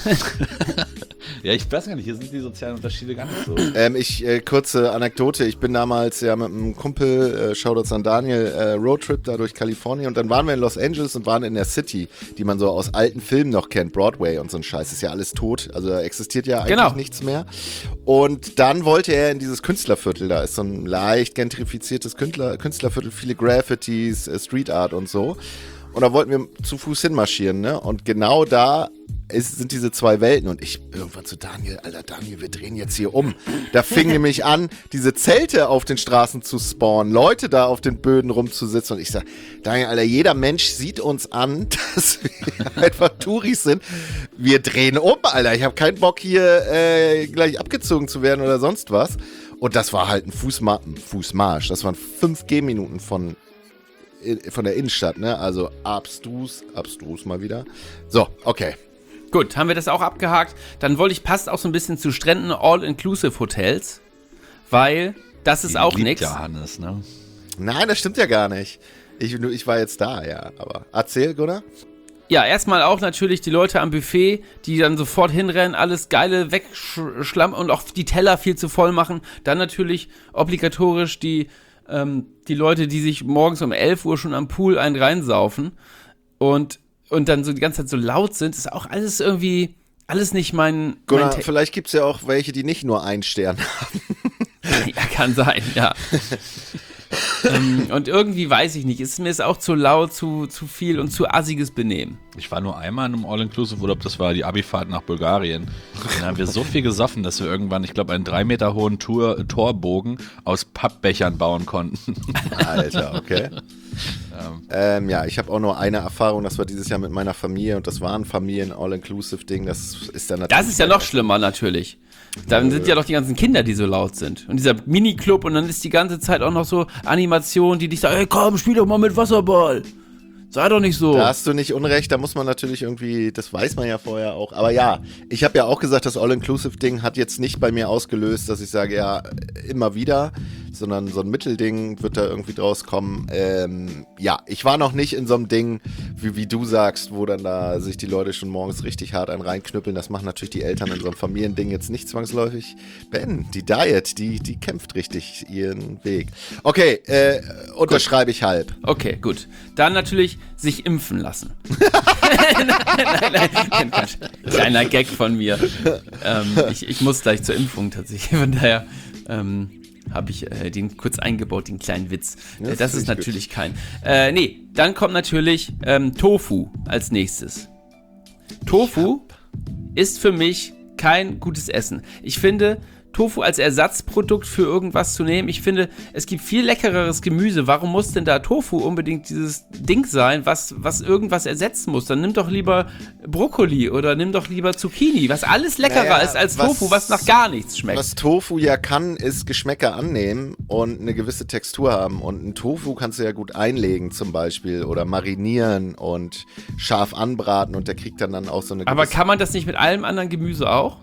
ja, ich weiß gar nicht, hier sind die sozialen Unterschiede gar nicht so. Ähm, ich, äh, kurze Anekdote, ich bin damals ja mit einem Kumpel, äh, Shoutouts an Daniel, äh, Roadtrip da durch Kalifornien und dann waren wir in Los Angeles und waren in der City, die man so aus alten Filmen noch kennt, Broadway und so ein Scheiß, ist ja alles tot, also da existiert ja eigentlich Genau. nichts mehr. Und dann wollte er in dieses Künstlerviertel, da ist so ein leicht gentrifiziertes Künstler, Künstlerviertel, viele Graffitis, äh, Street Art und so. Und da wollten wir zu Fuß hinmarschieren, ne? Und genau da ist, sind diese zwei Welten. Und ich irgendwann zu Daniel, Alter Daniel, wir drehen jetzt hier um. Da fing nämlich an, diese Zelte auf den Straßen zu spawnen, Leute da auf den Böden rumzusitzen. Und ich sag, Daniel, Alter, jeder Mensch sieht uns an, dass wir einfach Touris sind. Wir drehen um, Alter. Ich habe keinen Bock hier äh, gleich abgezogen zu werden oder sonst was. Und das war halt ein Fußma- Fußmarsch. Das waren fünf Gehminuten von von der Innenstadt, ne? Also abstrus, abstrus mal wieder. So, okay. Gut, haben wir das auch abgehakt. Dann wollte ich, passt auch so ein bisschen zu Stränden, All-Inclusive-Hotels, weil das ist Die auch liebt nichts. ja Hannes, ne? Nein, das stimmt ja gar nicht. Ich, nur- ich war jetzt da, ja. Aber erzähl, Gunnar. Ja, erstmal auch natürlich die Leute am Buffet, die dann sofort hinrennen, alles Geile wegschlammen und auch die Teller viel zu voll machen. Dann natürlich obligatorisch die, ähm, die Leute, die sich morgens um elf Uhr schon am Pool einen reinsaufen und, und dann so die ganze Zeit so laut sind. Ist auch alles irgendwie, alles nicht mein... Gunnar, mein Te- vielleicht gibt es ja auch welche, die nicht nur einen Stern haben. Ja, kann sein, ja. ähm, und irgendwie weiß ich nicht, ist mir ist auch zu laut, zu, zu viel und zu assiges Benehmen. Ich war nur einmal in einem All-Inclusive-Urlaub, das war die Abifahrt nach Bulgarien. Da haben wir so viel gesoffen, dass wir irgendwann, ich glaube, einen drei Meter hohen Tour, Torbogen aus Pappbechern bauen konnten. Alter, okay. ähm, ja, ich habe auch nur eine Erfahrung, das war dieses Jahr mit meiner Familie und das war ein Familien-All-Inclusive-Ding. Das ist dann natürlich. Das ist ja noch schlimmer natürlich. Dann sind ja doch die ganzen Kinder, die so laut sind. Und dieser Miniclub und dann ist die ganze Zeit auch noch so Animation, die dich sagen, hey komm, spiel doch mal mit Wasserball. Sei doch nicht so. Da hast du nicht unrecht, da muss man natürlich irgendwie, das weiß man ja vorher auch. Aber ja, ich habe ja auch gesagt, das All-Inclusive-Ding hat jetzt nicht bei mir ausgelöst, dass ich sage, ja, immer wieder, sondern so ein Mittelding wird da irgendwie draus kommen. Ähm, ja, ich war noch nicht in so einem Ding, wie, wie du sagst, wo dann da sich die Leute schon morgens richtig hart einen reinknüppeln. Das machen natürlich die Eltern in so einem Familiending jetzt nicht zwangsläufig. Ben, die Diet, die, die kämpft richtig ihren Weg. Okay, äh, unterschreibe ich halb. Okay, gut. Dann natürlich sich impfen lassen. nein, nein, nein, Quatsch. Kleiner Gag von mir. Ähm, ich, ich muss gleich zur Impfung tatsächlich. Von daher ähm, habe ich äh, den kurz eingebaut, den kleinen Witz. Ja, Äh, das das find ist ich natürlich kein. Äh, nee, dann kommt natürlich ähm, Tofu als nächstes. Tofu ist für mich kein gutes Essen. Ich finde, Tofu als Ersatzprodukt für irgendwas zu nehmen, ich finde, es gibt viel leckereres Gemüse. Warum muss denn da Tofu unbedingt dieses Ding sein, was, was irgendwas ersetzen muss? Dann nimm doch lieber Brokkoli oder nimm doch lieber Zucchini, was alles leckerer Naja, ist als was- Tofu, was nach gar nichts schmeckt. Was Tofu ja kann, ist Geschmäcker annehmen und eine gewisse Textur haben. Und einen Tofu kannst du ja gut einlegen zum Beispiel oder marinieren und scharf anbraten und der kriegt dann, dann auch so eine Aber gewisse... kann man das nicht mit allem anderen Gemüse auch?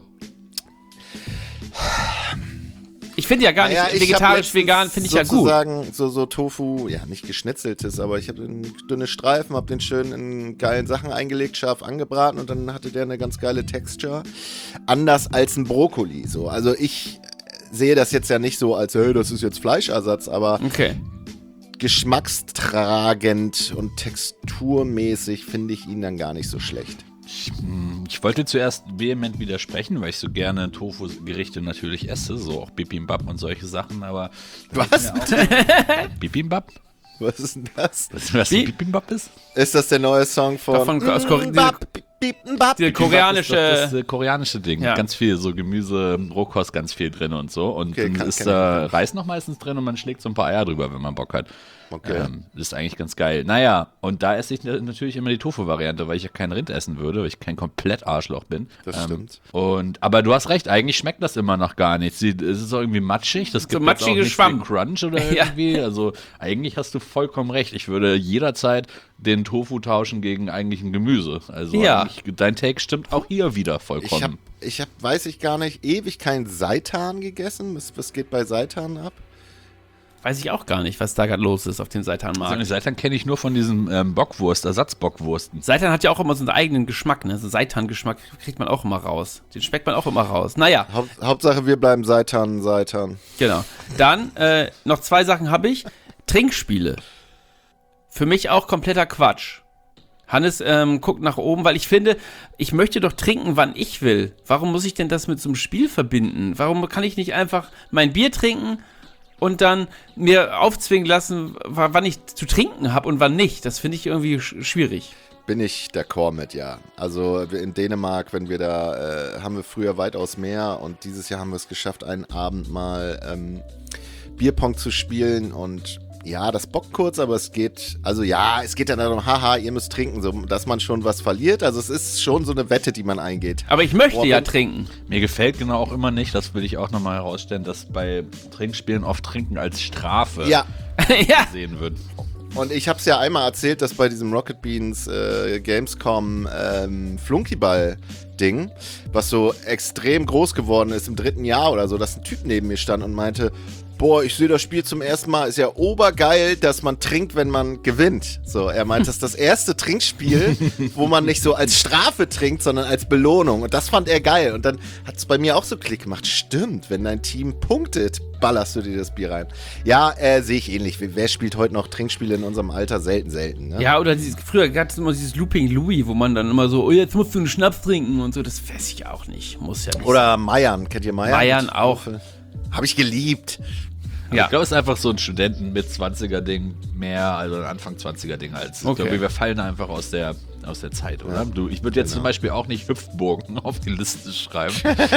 Ich finde ja gar nicht, Naja, ich hab vegetarisch, letztens vegan finde ich ja gut. sozusagen so, so Tofu, ja nicht geschnetzeltes, aber ich habe dünne Streifen, habe den schön in geilen Sachen eingelegt, scharf angebraten und dann hatte der eine ganz geile Texture. Anders als ein Brokkoli. So. Also ich sehe das jetzt ja nicht so als, hey, das ist jetzt Fleischersatz, aber Okay. geschmackstragend und texturmäßig finde ich ihn dann gar nicht so schlecht. Ich, ich wollte zuerst vehement widersprechen, weil ich so gerne Tofu-Gerichte natürlich esse, so auch Bibimbap und solche Sachen, aber... Was? Bibimbap? Was ist denn das? Weißt du, was Wie? Bibimbap ist? Ist das der neue Song von... Von, aus Korea, Bap, Bibimbap. diese koreanische... Das ist das koreanische Ding. Ja. Ganz viel, so Gemüse, Rohkost, ganz viel drin und so. Und Okay, dann kann- ist kenn da ich Reis noch meistens drin und man schlägt so ein paar Eier drüber, wenn man Bock hat. Okay. Ähm, das ist eigentlich ganz geil. Naja, und da esse ich na- natürlich immer die Tofu-Variante, weil ich ja kein Rind essen würde, weil ich kein komplett Arschloch bin. Das stimmt. Und, aber du hast recht, eigentlich schmeckt das immer noch gar nicht. Sie, es ist auch irgendwie matschig, das gibt jetzt auch matschige nicht Schwamm. viel Crunch oder Ja. irgendwie. Also eigentlich hast du vollkommen recht. Ich würde jederzeit den Tofu tauschen gegen eigentlich ein Gemüse. Also Ja. eigentlich, dein Take stimmt auch hier wieder vollkommen. Ich habe, ich hab, weiß ich gar nicht, ewig kein Seitan gegessen. Was, was geht bei Seitan ab? Weiß ich auch gar nicht, was da gerade los ist auf dem Also Seitanmarkt. Seitan kenne ich nur von diesen ähm, Bockwurst, Ersatzbockwursten. Seitan hat ja auch immer so einen eigenen Geschmack, ne? So Seitan-Geschmack kriegt man auch immer raus. Den schmeckt man auch immer raus. Naja, Haupt, Hauptsache, wir bleiben Seitan, Seitan. genau. Dann, äh, noch zwei Sachen habe ich. Trinkspiele. Für mich auch kompletter Quatsch. Hannes ähm, guckt nach oben, weil ich finde, ich möchte doch trinken, wann ich will. Warum muss ich denn das mit so einem Spiel verbinden? Warum kann ich nicht einfach mein Bier trinken und dann mir aufzwingen lassen, w- wann ich zu trinken habe und wann nicht? Das finde ich irgendwie sch- schwierig. Bin ich d'accord mit, ja. Also in Dänemark, wenn wir da, äh, haben wir früher weitaus mehr und dieses Jahr haben wir es geschafft, einen Abend mal ähm, Bierpong zu spielen und ja, das bockt kurz, aber es geht, also ja, es geht dann darum, haha, ihr müsst trinken, so, dass man schon was verliert. Also es ist schon so eine Wette, die man eingeht. Aber ich möchte Boah, ja wenn- trinken. Mir gefällt genau auch immer nicht, das will ich auch nochmal herausstellen, dass bei Trinkspielen oft Trinken als Strafe Ja, Ja, gesehen wird. und ich habe es ja einmal erzählt, dass bei diesem Rocket Beans äh, Gamescom ähm, Flunkyball-Ding, was so extrem groß geworden ist im dritten Jahr oder so, dass ein Typ neben mir stand und meinte, boah, ich sehe das Spiel zum ersten Mal, ist ja obergeil, dass man trinkt, wenn man gewinnt. So, er meint, das ist das erste Trinkspiel, wo man nicht so als Strafe trinkt, sondern als Belohnung. Und das fand er geil. Und dann hat es bei mir auch so Klick gemacht. Stimmt, wenn dein Team punktet, ballerst du dir das Bier rein. Ja, äh, sehe ich ähnlich. Wer spielt heute noch Trinkspiele in unserem Alter? Selten, selten. Ne? ja, oder dieses, früher gab es immer dieses Looping Louis, wo man dann immer so, oh, jetzt musst du einen Schnaps trinken und so. Das weiß ich auch nicht. Muss ja nicht. Oder Meiern. Kennt ihr Meiern? Bayern auch. Habe ich geliebt. Ja. Ich glaube, es ist einfach so ein Studenten mit zwanziger-Ding mehr, also ein Anfang zwanziger-Ding als. Ich Okay. glaube, wir fallen einfach aus der, aus der Zeit, oder? Ja, du, ich würde jetzt genau. zum Beispiel auch nicht Hüpfburgen auf die Liste schreiben.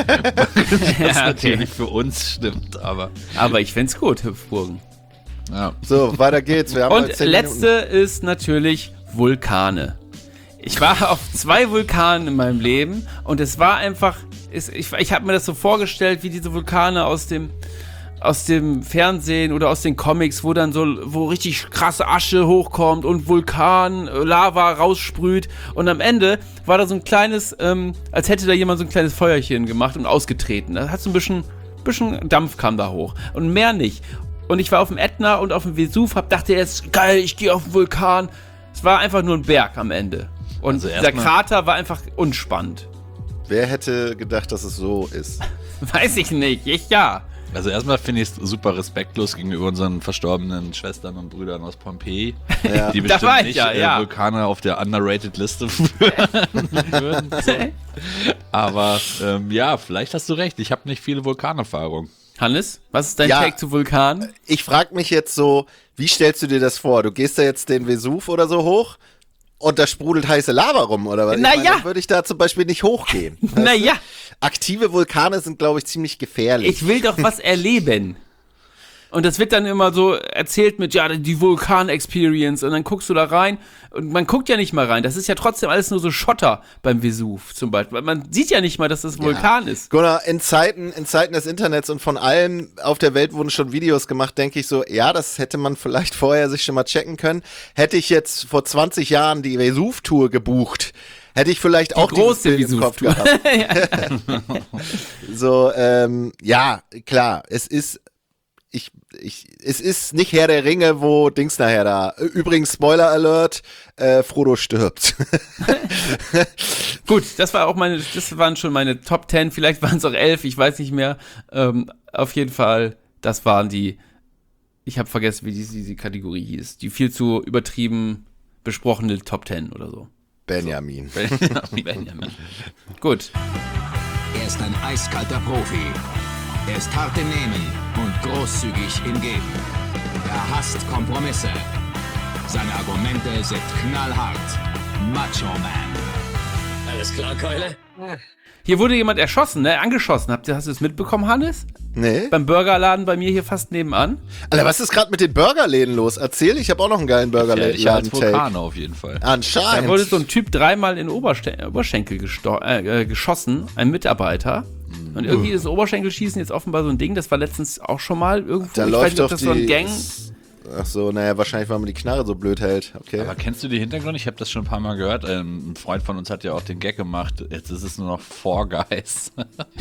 das Ja, okay. natürlich für uns stimmt, aber. Aber ich find's gut, Hüpfburgen. Ja. So, weiter geht's. Wir haben Und bald zehn letzte ist natürlich Vulkane. Ich war auf zwei Vulkanen in meinem Leben und es war einfach, es, ich, ich habe mir das so vorgestellt, wie diese Vulkane aus dem aus dem Fernsehen oder aus den Comics, wo dann so, wo richtig krasse Asche hochkommt und Vulkan, äh, Lava raussprüht und am Ende war da so ein kleines, ähm, als hätte da jemand so ein kleines Feuerchen gemacht und ausgetreten. Da hat so ein bisschen, bisschen Dampf kam da hoch und mehr nicht. Und ich war auf dem Ätna und auf dem Vesuv, hab dachte, jetzt geil, ich gehe auf den Vulkan. Es war einfach nur ein Berg am Ende. Und Also dieser erstmal- Krater war einfach unspannend. Wer hätte gedacht, dass es so ist? Weiß ich nicht, ich ja. Also erstmal finde ich es super respektlos gegenüber unseren verstorbenen Schwestern und Brüdern aus Pompeji, Ja. die Da bestimmt war ich nicht ja, äh, ja. Vulkane auf der underrated Liste führen würden. So. Aber ähm, ja, vielleicht hast du recht. Ich habe nicht viele Vulkanerfahrung. Hannes, was ist dein Ja. Take zu Vulkan? Ich frage mich jetzt so, wie stellst du dir das vor? Du gehst da jetzt den Vesuv oder so hoch und da sprudelt heiße Lava rum, oder was? Ich Na meine, ja. Dann würde ich da zum Beispiel nicht hochgehen. weißt du? Naja, Aktive Vulkane sind, glaube ich, ziemlich gefährlich. ich will doch was erleben. Und das wird dann immer so erzählt mit, ja, die Vulkan-Experience. Und dann guckst du da rein. Und man guckt ja nicht mal rein. Das ist ja trotzdem alles nur so Schotter beim Vesuv zum Beispiel. Man sieht ja nicht mal, dass das ein Vulkan ist. Gunnar, in Zeiten, in Zeiten des Internets und von allem auf der Welt wurden schon Videos gemacht, denke ich so, ja, das hätte man vielleicht vorher sich schon mal checken können. Hätte ich jetzt vor zwanzig Jahren die Vesuv-Tour gebucht, hätte ich vielleicht auch dieses große Bild im Kopf Vesuv-Tour. gehabt. So, ähm, ja, klar, es ist, ich, ich, es ist nicht Herr der Ringe, wo Dings nachher da. Übrigens, Spoiler Alert, äh, Frodo stirbt. Gut, das war auch meine, das waren schon meine Top Ten, vielleicht waren es auch elf, ich weiß nicht mehr. Ähm, auf jeden Fall, das waren die ich habe vergessen, wie diese, diese Kategorie hieß. Die viel zu übertrieben besprochene Top Ten oder so. Benjamin. Benjamin. Benjamin. Gut. Er ist ein eiskalter Profi. Er ist hart im Nehmen und großzügig im Geben. Er hasst Kompromisse. Seine Argumente sind knallhart. Macho Man. Alles klar, Keule? Hier wurde jemand erschossen, ne? Angeschossen. Habt ihr, hast du es mitbekommen, Hannes? Nee. Beim Burgerladen bei mir hier fast nebenan. Alter, was ist gerade mit den Burgerläden los? Erzähl, ich habe auch noch einen geilen Burgerladen. Ich als Vulkaner auf jeden Fall. Anscheinend. Da wurde so ein Typ dreimal in den Oberste- Oberschenkel gesto- äh, geschossen, ein Mitarbeiter. Und irgendwie ist Oberschenkelschießen jetzt offenbar so ein Ding. Das war letztens auch schon mal irgendwo. Da ich läuft weiß nicht, ob doch das so ein die- Gang. Ach so, naja, wahrscheinlich, weil man die Knarre so blöd hält. Okay. Aber kennst du die Hintergründe? Ich habe das schon ein paar Mal gehört. Ähm, ein Freund von uns hat ja auch den Gag gemacht. Jetzt ist es nur noch Four Guys.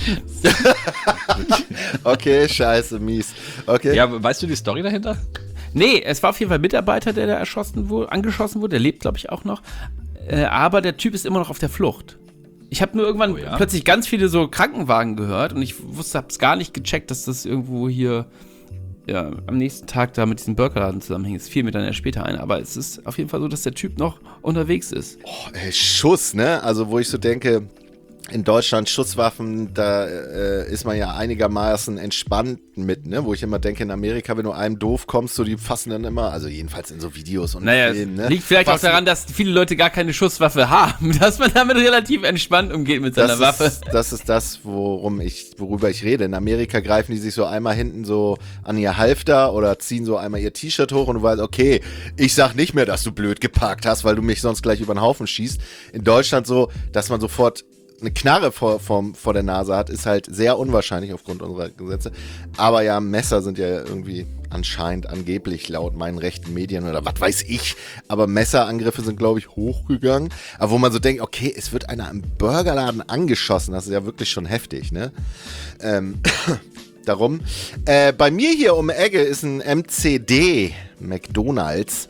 Okay, scheiße, mies. Okay. Ja, weißt du die Story dahinter? Nee, es war auf jeden Fall ein Mitarbeiter, der da erschossen wurde, angeschossen wurde. Der lebt, glaube ich, auch noch. Äh, aber der Typ ist immer noch auf der Flucht. Ich habe nur irgendwann Oh ja? plötzlich ganz viele so Krankenwagen gehört und ich wusste, hab's gar nicht gecheckt, dass das irgendwo hier ja, am nächsten Tag da mit diesem Burgerladen zusammenhängt. Es fiel mir dann erst später ein, aber es ist auf jeden Fall so, dass der Typ noch unterwegs ist. Oh, ey, Schuss, ne? Also, wo ich so denke, in Deutschland Schusswaffen, da äh, ist man ja einigermaßen entspannt mit, ne? Wo ich immer denke, in Amerika, wenn du einem doof kommst, so die fassen dann immer, also jedenfalls in so Videos und Naja, Filmen, ne? es liegt vielleicht auch Fassen- daran, dass viele Leute gar keine Schusswaffe haben, dass man damit relativ entspannt umgeht mit seiner das Waffe. Ist, das ist das, worum ich, worüber ich rede. In Amerika greifen die sich so einmal hinten so an ihr Halfter oder ziehen so einmal ihr T-Shirt hoch und du weißt, okay, ich sag nicht mehr, dass du blöd geparkt hast, weil du mich sonst gleich über den Haufen schießt. In Deutschland so, dass man sofort eine Knarre vor, vor, vor der Nase hat, ist halt sehr unwahrscheinlich aufgrund unserer Gesetze. Aber ja, Messer sind ja irgendwie anscheinend angeblich laut meinen rechten Medien oder was weiß ich. Aber Messerangriffe sind, glaube ich, hochgegangen. Aber wo man so denkt, okay, es wird einer im Burgerladen angeschossen. Das ist ja wirklich schon heftig, ne? Ähm, darum. Äh, bei mir hier um die Ecke ist ein M C D, McDonald's.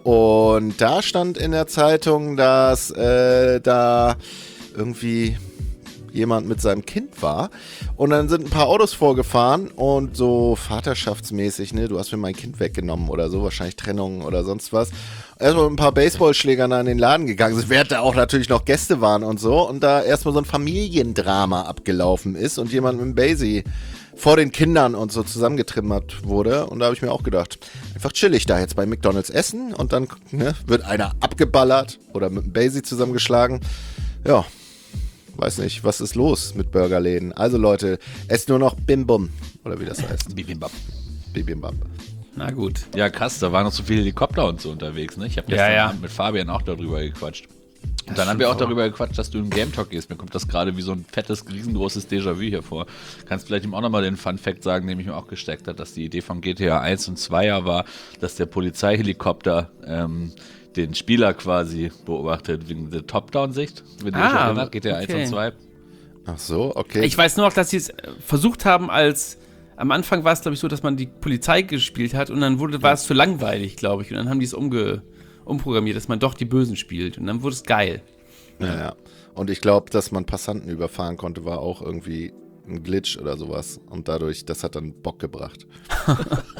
Und da stand in der Zeitung, dass äh, da irgendwie jemand mit seinem Kind war und dann sind ein paar Autos vorgefahren und so vaterschaftsmäßig, ne, du hast mir mein Kind weggenommen oder so, wahrscheinlich Trennung oder sonst was. Erstmal mit ein paar Baseballschlägern da in den Laden gegangen sind, während da auch natürlich noch Gäste waren und so und da erstmal so ein Familiendrama abgelaufen ist und jemand mit dem Basie vor den Kindern und so zusammengetrimmert wurde und da habe ich mir auch gedacht, einfach chillig da jetzt bei McDonald's essen und dann ne, wird einer abgeballert oder mit dem Basie zusammengeschlagen. Ja, weiß nicht, was ist los mit Burgerläden? Also Leute, esst nur noch Bim Bum, oder wie das heißt. Bibimbap. Bibimbap. Na gut. Ja, krass, da waren noch so viele Helikopter und so unterwegs, ne? Ich habe Ja, gestern ja. Abend mit Fabian auch darüber gequatscht. Und dann haben wir auch darüber gequatscht, dass du im Game Talk gehst. Mir kommt das gerade wie so ein fettes, riesengroßes Déjà-vu hier vor. Kannst vielleicht ihm auch nochmal den Fun-Fact sagen, den ich mir auch gesteckt hat, dass die Idee von G T A eins und zwei ja war, dass der Polizeihelikopter ähm, den Spieler quasi beobachtet, wegen der Top-Down-Sicht, wenn ihr Ah, euch erinnert, G T A okay. eins und zwei. Ach so, okay. Ich weiß nur noch, dass sie es äh, versucht haben, als am Anfang war es, glaube ich, so, dass man die Polizei gespielt hat und dann wurde, war es zu langweilig, glaube ich. Und dann haben die es umge, umprogrammiert, dass man doch die Bösen spielt. Und dann wurde es geil. ja, ja. Und ich glaube, dass man Passanten überfahren konnte, war auch irgendwie ein Glitch oder sowas. Und dadurch, das hat dann Bock gebracht. Um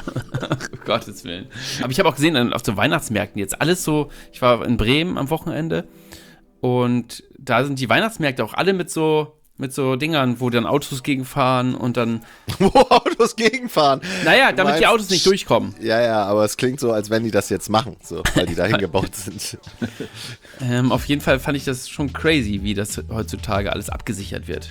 Gottes Willen. Aber ich habe auch gesehen, dann auf so Weihnachtsmärkten jetzt alles so, ich war in Bremen am Wochenende und da sind die Weihnachtsmärkte auch alle mit so mit so Dingern, wo dann Autos gegenfahren und dann, Wo Autos gegenfahren. naja, Du damit die meinst- Autos nicht durchkommen. Ja, ja, aber es klingt so, als wenn die das jetzt machen, so, weil die dahin gebaut sind. Ähm, auf jeden Fall fand ich das schon crazy, wie das heutzutage alles abgesichert wird.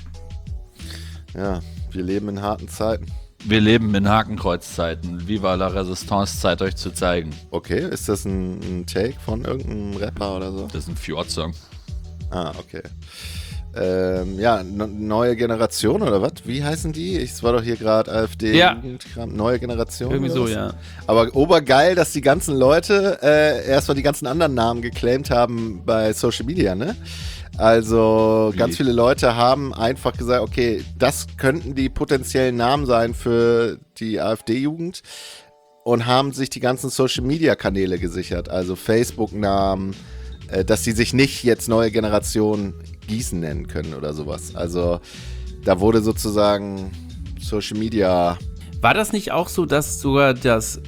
Ja, wir leben in harten Zeiten. Wir leben in Hakenkreuzzeiten. Viva la Resistance, Zeit euch zu zeigen. Okay, ist das ein, ein Take von irgendeinem Rapper oder so? Das ist ein Fjord-Song. Ah, okay. Ähm, ja, no, neue Generation oder was? Wie heißen die? Es war doch hier gerade AfD. Ja. Jugendkram, neue Generation. Irgendwie oder so, was? ja. Aber obergeil, dass die ganzen Leute äh, erstmal die ganzen anderen Namen geclaimt haben bei Social Media, ne? Also Wie? ganz viele Leute haben einfach gesagt, okay, das könnten die potenziellen Namen sein für die AfD-Jugend und haben sich die ganzen Social-Media-Kanäle gesichert, also Facebook-Namen, äh, dass die sich nicht jetzt neue Generation Gießen nennen können oder sowas. Also da wurde sozusagen Social-Media... War das nicht auch so, dass sogar das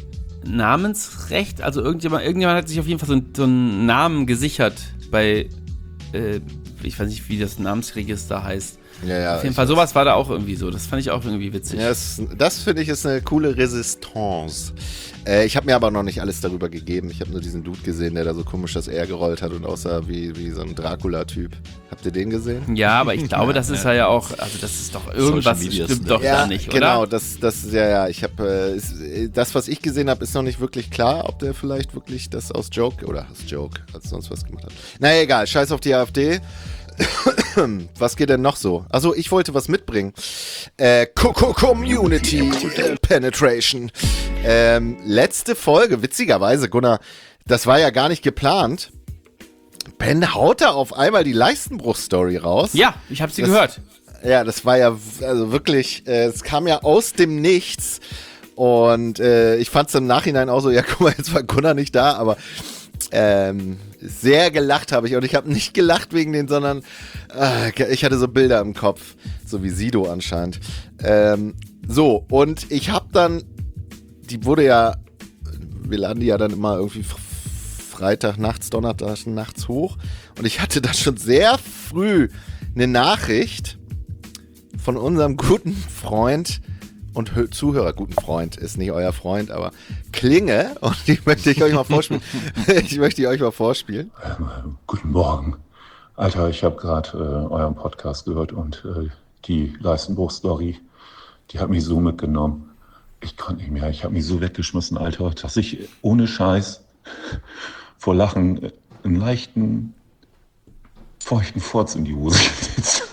Namensrecht, also irgendjemand, irgendjemand hat sich auf jeden Fall so, ein, so einen Namen gesichert bei, äh, ich weiß nicht, wie das Namensregister heißt. Ja, ja, auf jeden Fall, sowas war da auch irgendwie so. Das fand ich auch irgendwie witzig. Ja, das, das finde ich ist eine coole Resistance. Äh, ich habe mir aber noch nicht alles darüber gegeben. Ich habe nur diesen Dude gesehen, der da so komisch das R gerollt hat und aussah wie, wie so ein Dracula-Typ. Habt ihr den gesehen? Ja, aber ich glaube, das ist ja, ja auch, also das ist doch irgendwas stimmt doch ja, da nicht, oder? Genau, das, das, ja, ja, ich habe, äh, das, was ich gesehen habe, ist noch nicht wirklich klar, ob der vielleicht wirklich das aus Joke oder aus Joke als sonst was gemacht hat. Naja, egal, scheiß auf die AfD. Was geht denn noch so? Also ich wollte was mitbringen. Äh, Community Penetration. Ähm, letzte Folge, witzigerweise, Gunnar, das war ja gar nicht geplant. Ben haut da auf einmal die Leistenbruch-Story raus. Ja, ich habe sie das, gehört. Ja, das war ja also wirklich, äh, es kam ja aus dem Nichts. Und äh, ich fand es im Nachhinein auch so, ja guck mal, jetzt war Gunnar nicht da, aber ähm, sehr gelacht habe ich. Und ich habe nicht gelacht wegen den, sondern äh, ich hatte so Bilder im Kopf. So wie Sido anscheinend. Ähm, so, und ich habe dann, die wurde ja, wir laden die ja dann immer irgendwie Freitag nachts, Donnerstag nachts hoch. Und ich hatte da schon sehr früh eine Nachricht von unserem guten Freund und Zuhörer, guten Freund, ist nicht euer Freund, aber Klinge, und die möchte ich euch mal vorspielen. ich möchte die euch mal vorspielen. Ähm, guten Morgen. Alter, ich habe gerade äh, euren Podcast gehört und äh, die Leistenbruch-Story, die hat mich so mitgenommen. Ich konnte nicht mehr, ich habe mich so weggeschmissen, Alter, dass ich ohne Scheiß vor Lachen einen leichten, feuchten Furz in die Hose gesetzt.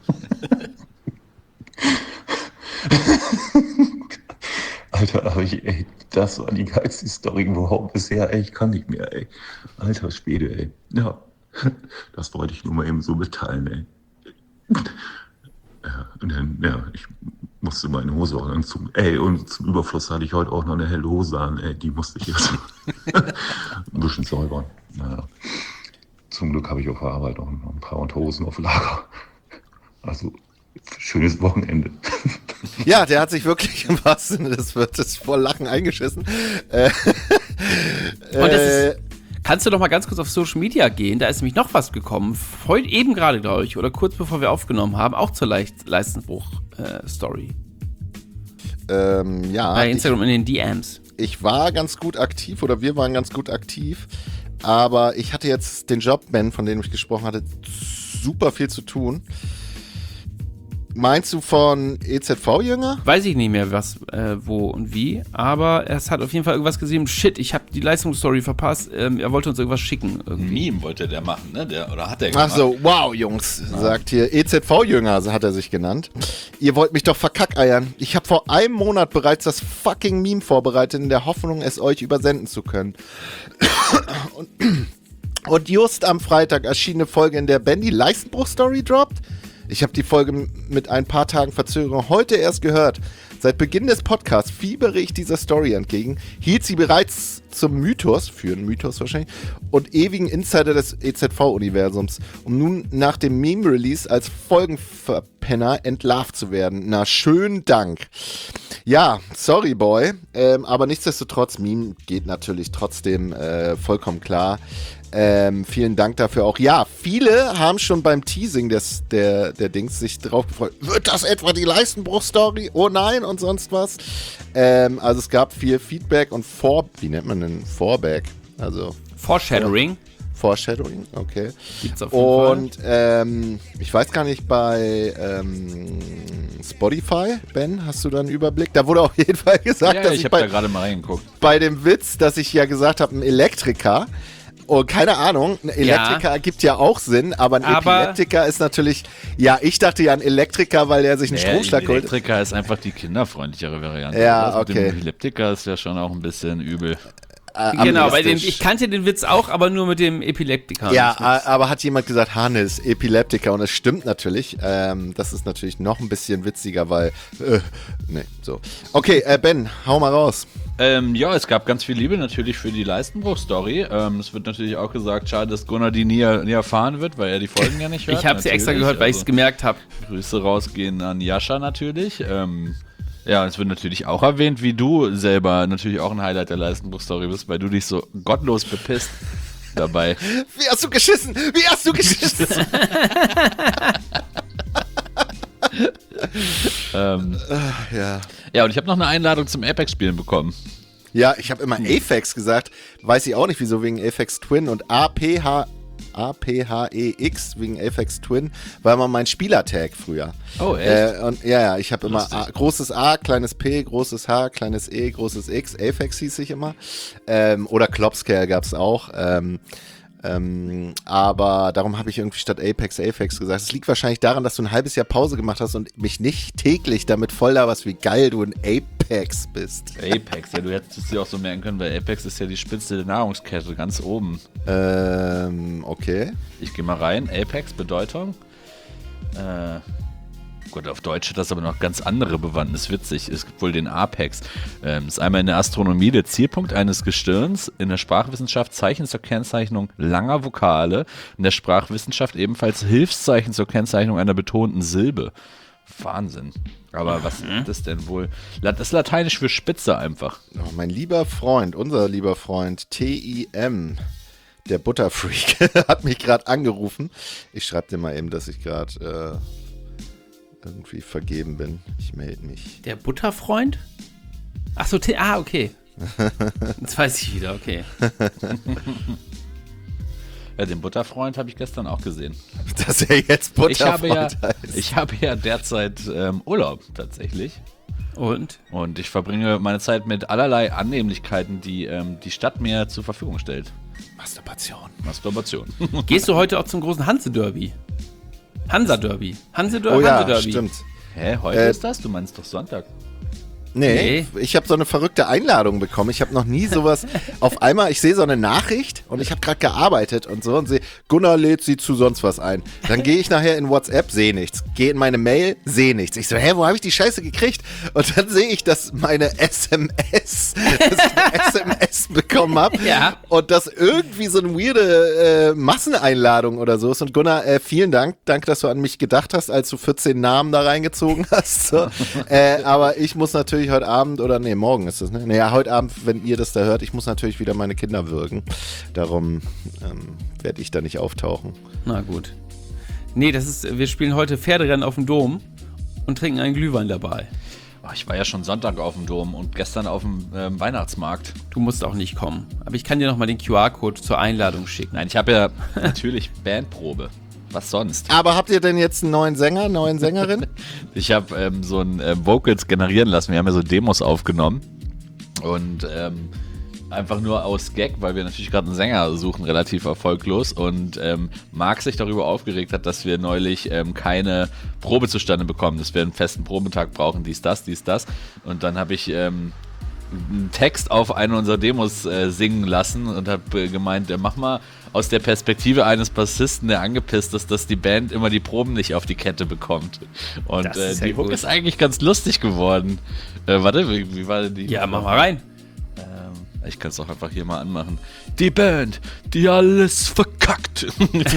Alter, aber ich, ey, das war die geilste Story überhaupt bisher, ey, ich kann nicht mehr, ey. Alter Schwede, ey. Ja, das wollte ich nur mal eben so mitteilen, ey. Ja, und dann, ja, ich musste meine Hose auch anziehen. Ey, und zum Überfluss hatte ich heute auch noch eine helle Hose an, ey, die musste ich jetzt ein bisschen säubern. Naja. Zum Glück habe ich auf der Arbeit noch ein paar Unterhosen auf Lager. Also, schönes Wochenende. Ja, der hat sich wirklich im wahrsten Sinne des Wortes vor Lachen eingeschissen. Äh, Und das ist, kannst du doch mal ganz kurz auf Social Media gehen? Da ist nämlich noch was gekommen. Heute eben gerade, glaube ich, oder kurz bevor wir aufgenommen haben, auch zur Leicht- Leistenbruch-Story. Äh, ähm, ja. Bei Instagram ich, in den D Ms. Ich war ganz gut aktiv, oder wir waren ganz gut aktiv, aber ich hatte jetzt den Job, Ben, von dem ich gesprochen hatte, super viel zu tun. Meinst du von E Z V-Jünger? Weiß ich nicht mehr, was, äh, wo und wie, aber es hat auf jeden Fall irgendwas gesehen. Shit, ich habe die Leistungsstory verpasst. Ähm, er wollte uns irgendwas schicken. Irgendwie. Meme wollte der machen, ne? Der, oder hat der gemacht? Ach so, wow, Jungs, ja. Sagt hier E Z V-Jünger, hat er sich genannt. Ihr wollt mich doch verkackeiern. Ich habe vor einem Monat bereits das fucking Meme vorbereitet, in der Hoffnung, es euch übersenden zu können. und, und just am Freitag erschien eine Folge, in der Ben die Leistenbruch-Story droppt. Ich habe die Folge mit ein paar Tagen Verzögerung heute erst gehört. Seit Beginn des Podcasts fiebere ich dieser Story entgegen, hielt sie bereits zum Mythos, für einen Mythos wahrscheinlich, und ewigen Insider des E Z V-Universums, um nun nach dem Meme-Release als Folgenverpenner entlarvt zu werden. Na, schönen Dank. Ja, sorry, Boy, ähm, aber nichtsdestotrotz, Meme geht natürlich trotzdem äh, vollkommen klar. Ähm, vielen Dank dafür auch. Ja, viele haben schon beim Teasing des, der, der Dings sich drauf gefreut. Wird das etwa die Leistenbruch-Story? Oh nein und sonst was. Ähm, also es gab viel Feedback und Vor... Wie nennt man denn? Vorback? Also... Foreshadowing. Foreshadowing, okay. Gibt's auf jeden und ähm, ich weiß gar nicht, bei ähm, Spotify, Ben, hast du da einen Überblick? Da wurde auf jeden Fall gesagt, ja, dass ich, ich hab bei, da gerade mal reingeguckt. Bei dem Witz, dass ich ja gesagt habe, ein Elektriker. Oh, keine Ahnung, ein Elektriker ja. ergibt ja auch Sinn, aber ein aber Epileptiker ist natürlich, ja, ich dachte ja ein Elektriker, weil der sich einen naja, Stromschlag holt. Elektriker ist einfach die kinderfreundlichere Variante. Ja, das okay. Mit dem Epileptiker ist ja schon auch ein bisschen übel. Äh, genau, bei dem, ich kannte den Witz auch, aber nur mit dem Epileptiker. Ja, aber hat jemand gesagt, Hannes, Epileptiker, und es stimmt natürlich. Ähm, das ist natürlich noch ein bisschen witziger, weil, äh, nee, so. Okay, äh, Ben, hau mal raus. Ähm, ja, es gab ganz viel Liebe natürlich für die Leistenbruch-Story. Ähm, es wird natürlich auch gesagt, schade, dass Gunnar die nie, nie erfahren wird, weil er die Folgen ja nicht hört. Ich habe sie extra gehört, weil ich es also, gemerkt habe. Grüße rausgehen an Jascha natürlich. Ähm, Ja, und es wird natürlich auch erwähnt, wie du selber natürlich auch ein Highlight der Leistenbruch-Story bist, weil du dich so gottlos bepisst dabei. Wie hast du geschissen? Wie hast du geschissen? ähm, ja. ja, und ich habe noch eine Einladung zum Apex-Spielen bekommen. Ja, ich habe immer Aphex gesagt. Weiß ich auch nicht, wieso, wegen Aphex Twin und A P H A P H E X wegen Aphex Twin, war immer mein Spielertag früher. Oh, echt? Äh, und ja, ja, ich habe immer A, großes A, kleines P, großes H, kleines E, großes X. Aphex hieß ich immer. Ähm, oder Klopscare gab es auch. Ähm, ähm, aber darum habe ich irgendwie statt Apex Aphex gesagt. Es liegt wahrscheinlich daran, dass du ein halbes Jahr Pause gemacht hast und mich nicht täglich damit voll laberst, wie geil du ein Apex bist. Apex, ja, du hättest es dir auch so merken können, weil Apex ist ja die Spitze der Nahrungskette, ganz oben. Ähm, okay. Ich gehe mal rein. Apex, Bedeutung. Äh, Gott, auf Deutsch hat das aber noch ganz andere Bewandtnis. Witzig, es gibt wohl den Apex. Ähm, ist einmal in der Astronomie der Zielpunkt eines Gestirns, in der Sprachwissenschaft Zeichen zur Kennzeichnung langer Vokale, in der Sprachwissenschaft ebenfalls Hilfszeichen zur Kennzeichnung einer betonten Silbe. Wahnsinn. Aber was ist das denn wohl? Das ist lateinisch für Spitze einfach. Oh, mein lieber Freund, unser lieber Freund T I M, der Butterfreak, hat mich gerade angerufen. Ich schreibe dir mal eben, dass ich gerade äh, irgendwie vergeben bin. Ich melde mich. Der Butterfreund? Ach so, T- ah, okay. Jetzt weiß ich wieder, okay. Ja, den Butterfreund habe ich gestern auch gesehen. Dass er jetzt Butterfreund ich habe ja, heißt. Ich habe ja derzeit ähm, Urlaub tatsächlich. Und? Und ich verbringe meine Zeit mit allerlei Annehmlichkeiten, die ähm, die Stadt mir zur Verfügung stellt. Masturbation. Masturbation. Gehst du heute auch zum großen Hanse-Derby? Hansa-Derby. Hanse-Derby. Oh ja, Hanse-Derby. stimmt. Hä, heute Äh, ist das? Du meinst doch Sonntag. Nee, Nee. ich habe so eine verrückte Einladung bekommen. Ich habe noch nie sowas. Auf einmal, ich sehe so eine Nachricht und ich habe gerade gearbeitet und so und sehe, Gunnar lädt sie zu sonst was ein. Dann gehe ich nachher in WhatsApp, sehe nichts. Gehe in meine Mail, sehe nichts. Ich so, hä, wo habe ich die Scheiße gekriegt? Und dann sehe ich, dass meine S M S, dass ich eine S M S bekommen habe Ja. und dass irgendwie so eine weirde äh, Masseneinladung oder so ist. Und Gunnar, äh, vielen Dank. Danke, dass du an mich gedacht hast, als du vierzehn Namen da reingezogen hast. So. äh, aber ich muss natürlich heute Abend, oder nee, morgen ist das, ne? Nee, ja, heute Abend, wenn ihr das da hört, ich muss natürlich wieder meine Kinder würgen. Darum ähm, werde ich da nicht auftauchen. Na gut. Nee, das ist, wir spielen heute Pferderennen auf dem Dom und trinken einen Glühwein dabei. Oh, ich war ja schon Sonntag auf dem Dom und gestern auf dem ähm, Weihnachtsmarkt. Du musst auch nicht kommen. Aber ich kann dir nochmal den Q R-Code zur Einladung schicken. Nein, ich habe ja natürlich Bandprobe. Was sonst? Aber habt ihr denn jetzt einen neuen Sänger, neuen Sängerin? Ich habe ähm, so ein ähm, Vocals generieren lassen. Wir haben ja so Demos aufgenommen. Und ähm, einfach nur aus Gag, weil wir natürlich gerade einen Sänger suchen, relativ erfolglos. Und ähm, Marc sich darüber aufgeregt hat, dass wir neulich ähm, keine Probe zustande bekommen, dass wir einen festen Probetag brauchen, dies, das, dies, das. Und dann habe ich ähm, einen Text auf eine unserer Demos äh, singen lassen und habe äh, gemeint, äh, mach mal aus der Perspektive eines Bassisten, der angepisst ist, dass die Band immer die Proben nicht auf die Kette bekommt. Und Das äh, ist ja die Hook gut. ist eigentlich ganz lustig geworden. Äh, warte, wie, wie war denn die? Ja, mach mal rein. Ähm, ich kann es auch einfach hier mal anmachen. Die Band, die alles verkackt.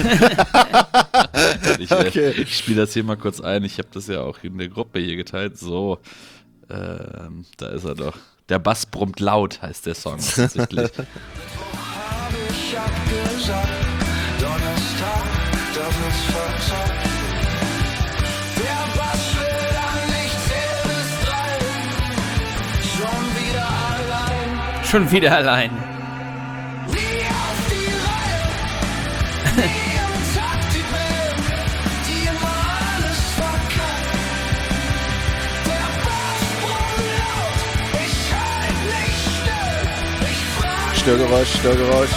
ich äh, Okay. ich spiele das hier mal kurz ein. Ich habe das ja auch in der Gruppe hier geteilt. So, ähm, da ist er doch. Der Bass brummt laut, heißt der Song offensichtlich. Ich hab gesagt, Donnerstag, das ist verzockt. Der Bass will dann nicht zählen bis drei. Schon wieder allein. Schon wieder allein. Nie auf die Reihe. Nie im Takt die Band, die immer alles verkackt. Der Bass brummt laut. Ich halt nicht still. Ich frag Störgeräusch, Störgeräusch.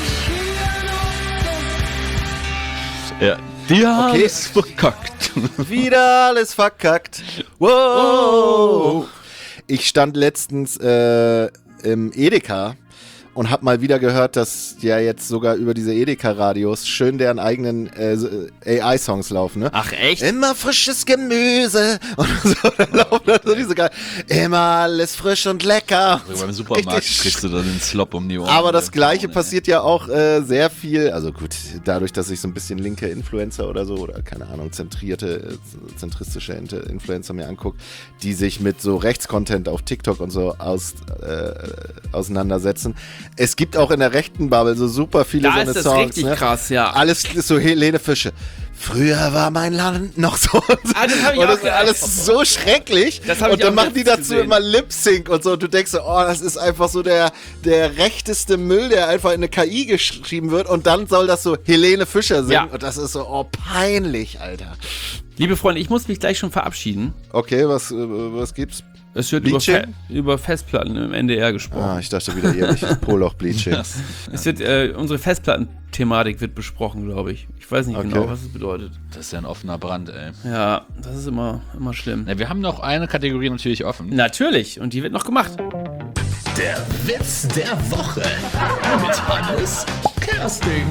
Ja, die haben Okay. es verkackt. Wieder alles verkackt. Wow. Ich stand letztens äh, im Edeka und habe mal wieder gehört, dass ja jetzt sogar über diese Edeka-Radios schön deren eigenen äh, A I-Songs laufen, ne? Ach echt? Immer frisches Gemüse und so, dann laufen dann so diese geil. Immer alles frisch und lecker. Also beim Supermarkt Richtig. kriegst du dann den Slop um die Ohren. Aber das ey. Gleiche Ey. passiert ja auch äh, sehr viel, also gut, dadurch, dass ich so ein bisschen linke Influencer oder so, oder keine Ahnung, zentrierte, äh, zentristische Influencer mir angucke, die sich mit so Rechtscontent auf TikTok und so aus, äh, auseinandersetzen. Es gibt auch in der rechten Bubble so super viele Da so ist eine das Songs. richtig ne? krass, ja. Alles ist so Helene Fische. Früher war mein Land noch so. Und, so. Ah, das hab ich und auch das ist ge- alles so schrecklich. Das hab und ich dann auch machen die letztens dazu gesehen. immer Lip-Sync und so. Und du denkst so, oh, das ist einfach so der, der rechteste Müll, der einfach in eine K I geschrieben wird. Und dann soll das so Helene Fischer singen. Ja. Und das ist so, oh, peinlich, Alter. Liebe Freunde, ich muss mich gleich schon verabschieden. Okay, was, äh, was gibt's? Es wird über, Bleaching? Fe über Festplatten im N D R gesprochen. Ah, ich dachte wieder ehrlich, Poloch-Bleaching. Es wird, äh, unsere Festplatten-Thematik wird besprochen, glaube ich. Ich weiß nicht Okay. genau, was es bedeutet. Das ist ja ein offener Brand, ey. Ja, das ist immer, immer schlimm. Na, wir haben noch eine Kategorie natürlich offen. Natürlich, und die wird noch gemacht. Der Witz der Woche mit Hannes Kersting.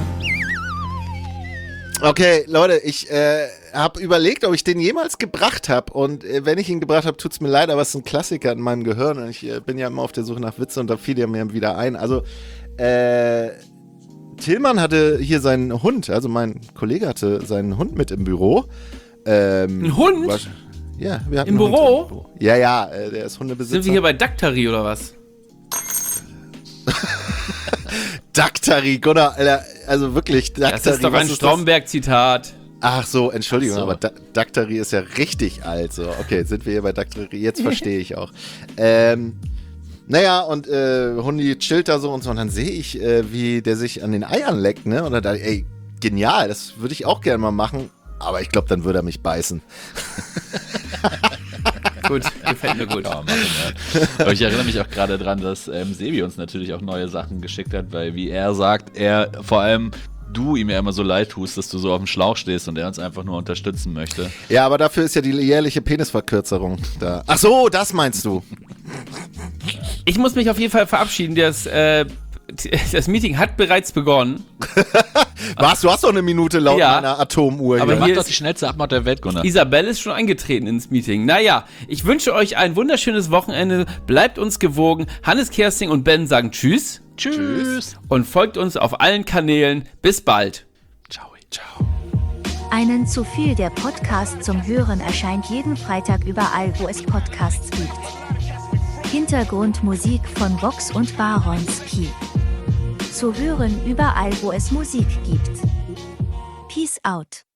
Okay, Leute, ich äh, habe überlegt, ob ich den jemals gebracht habe. Und äh, wenn ich ihn gebracht habe, tut's mir leid, aber es ist ein Klassiker in meinem Gehirn. Und ich äh, bin ja immer auf der Suche nach Witze und da fiel er mir wieder ein. Also, äh, Tillmann hatte hier seinen Hund, also mein Kollege hatte seinen Hund mit im Büro. Ähm, Ein Hund? war- Ja, wir hatten Im einen Hund Büro? im Büro. Ja, ja, äh, der ist Hundebesitzer. Sind wir hier bei Daktari oder was? Daktari, Gunnar, Alter, also wirklich, Daktari. Das ist doch was ein das? Stromberg-Zitat. Ach so, Entschuldigung, Ach so. aber da Daktari ist ja richtig alt. So, okay, sind wir hier bei Daktari, jetzt verstehe ich auch. Ähm, naja, und äh, Hundi chillt da so und so und dann sehe ich, äh, wie der sich an den Eiern leckt, ne? Und dann dachte ich, ey, genial, das würde ich auch gerne mal machen, aber ich glaube, dann würde er mich beißen. Gut, gefällt mir gut. Ja, machen, ja. Aber ich erinnere mich auch gerade dran, dass ähm, Sebi uns natürlich auch neue Sachen geschickt hat, weil wie er sagt, er vor allem du ihm ja immer so leid tust, dass du so auf dem Schlauch stehst und er uns einfach nur unterstützen möchte. Ja, aber dafür ist ja die jährliche Penisverkürzerung da. Ach so, das meinst du. Ich muss mich auf jeden Fall verabschieden. Das, äh, das Meeting hat bereits begonnen. Was? Du hast doch eine Minute laut Ja. meiner Atomuhr Aber hier. Mach hier doch ist- die schnellste Abmord der Welt, Gunnar. Isabelle ist schon eingetreten ins Meeting. Naja, ich wünsche euch ein wunderschönes Wochenende. Bleibt uns gewogen. Hannes Kersting und Ben sagen Tschüss. Tschüss. Und folgt uns auf allen Kanälen. Bis bald. Ciao. Ciao. Einen zu viel der Podcast zum Hören erscheint jeden Freitag überall, wo es Podcasts gibt. Hintergrundmusik von Vox und Baronski. Zu hören überall, wo es Musik gibt. Peace out.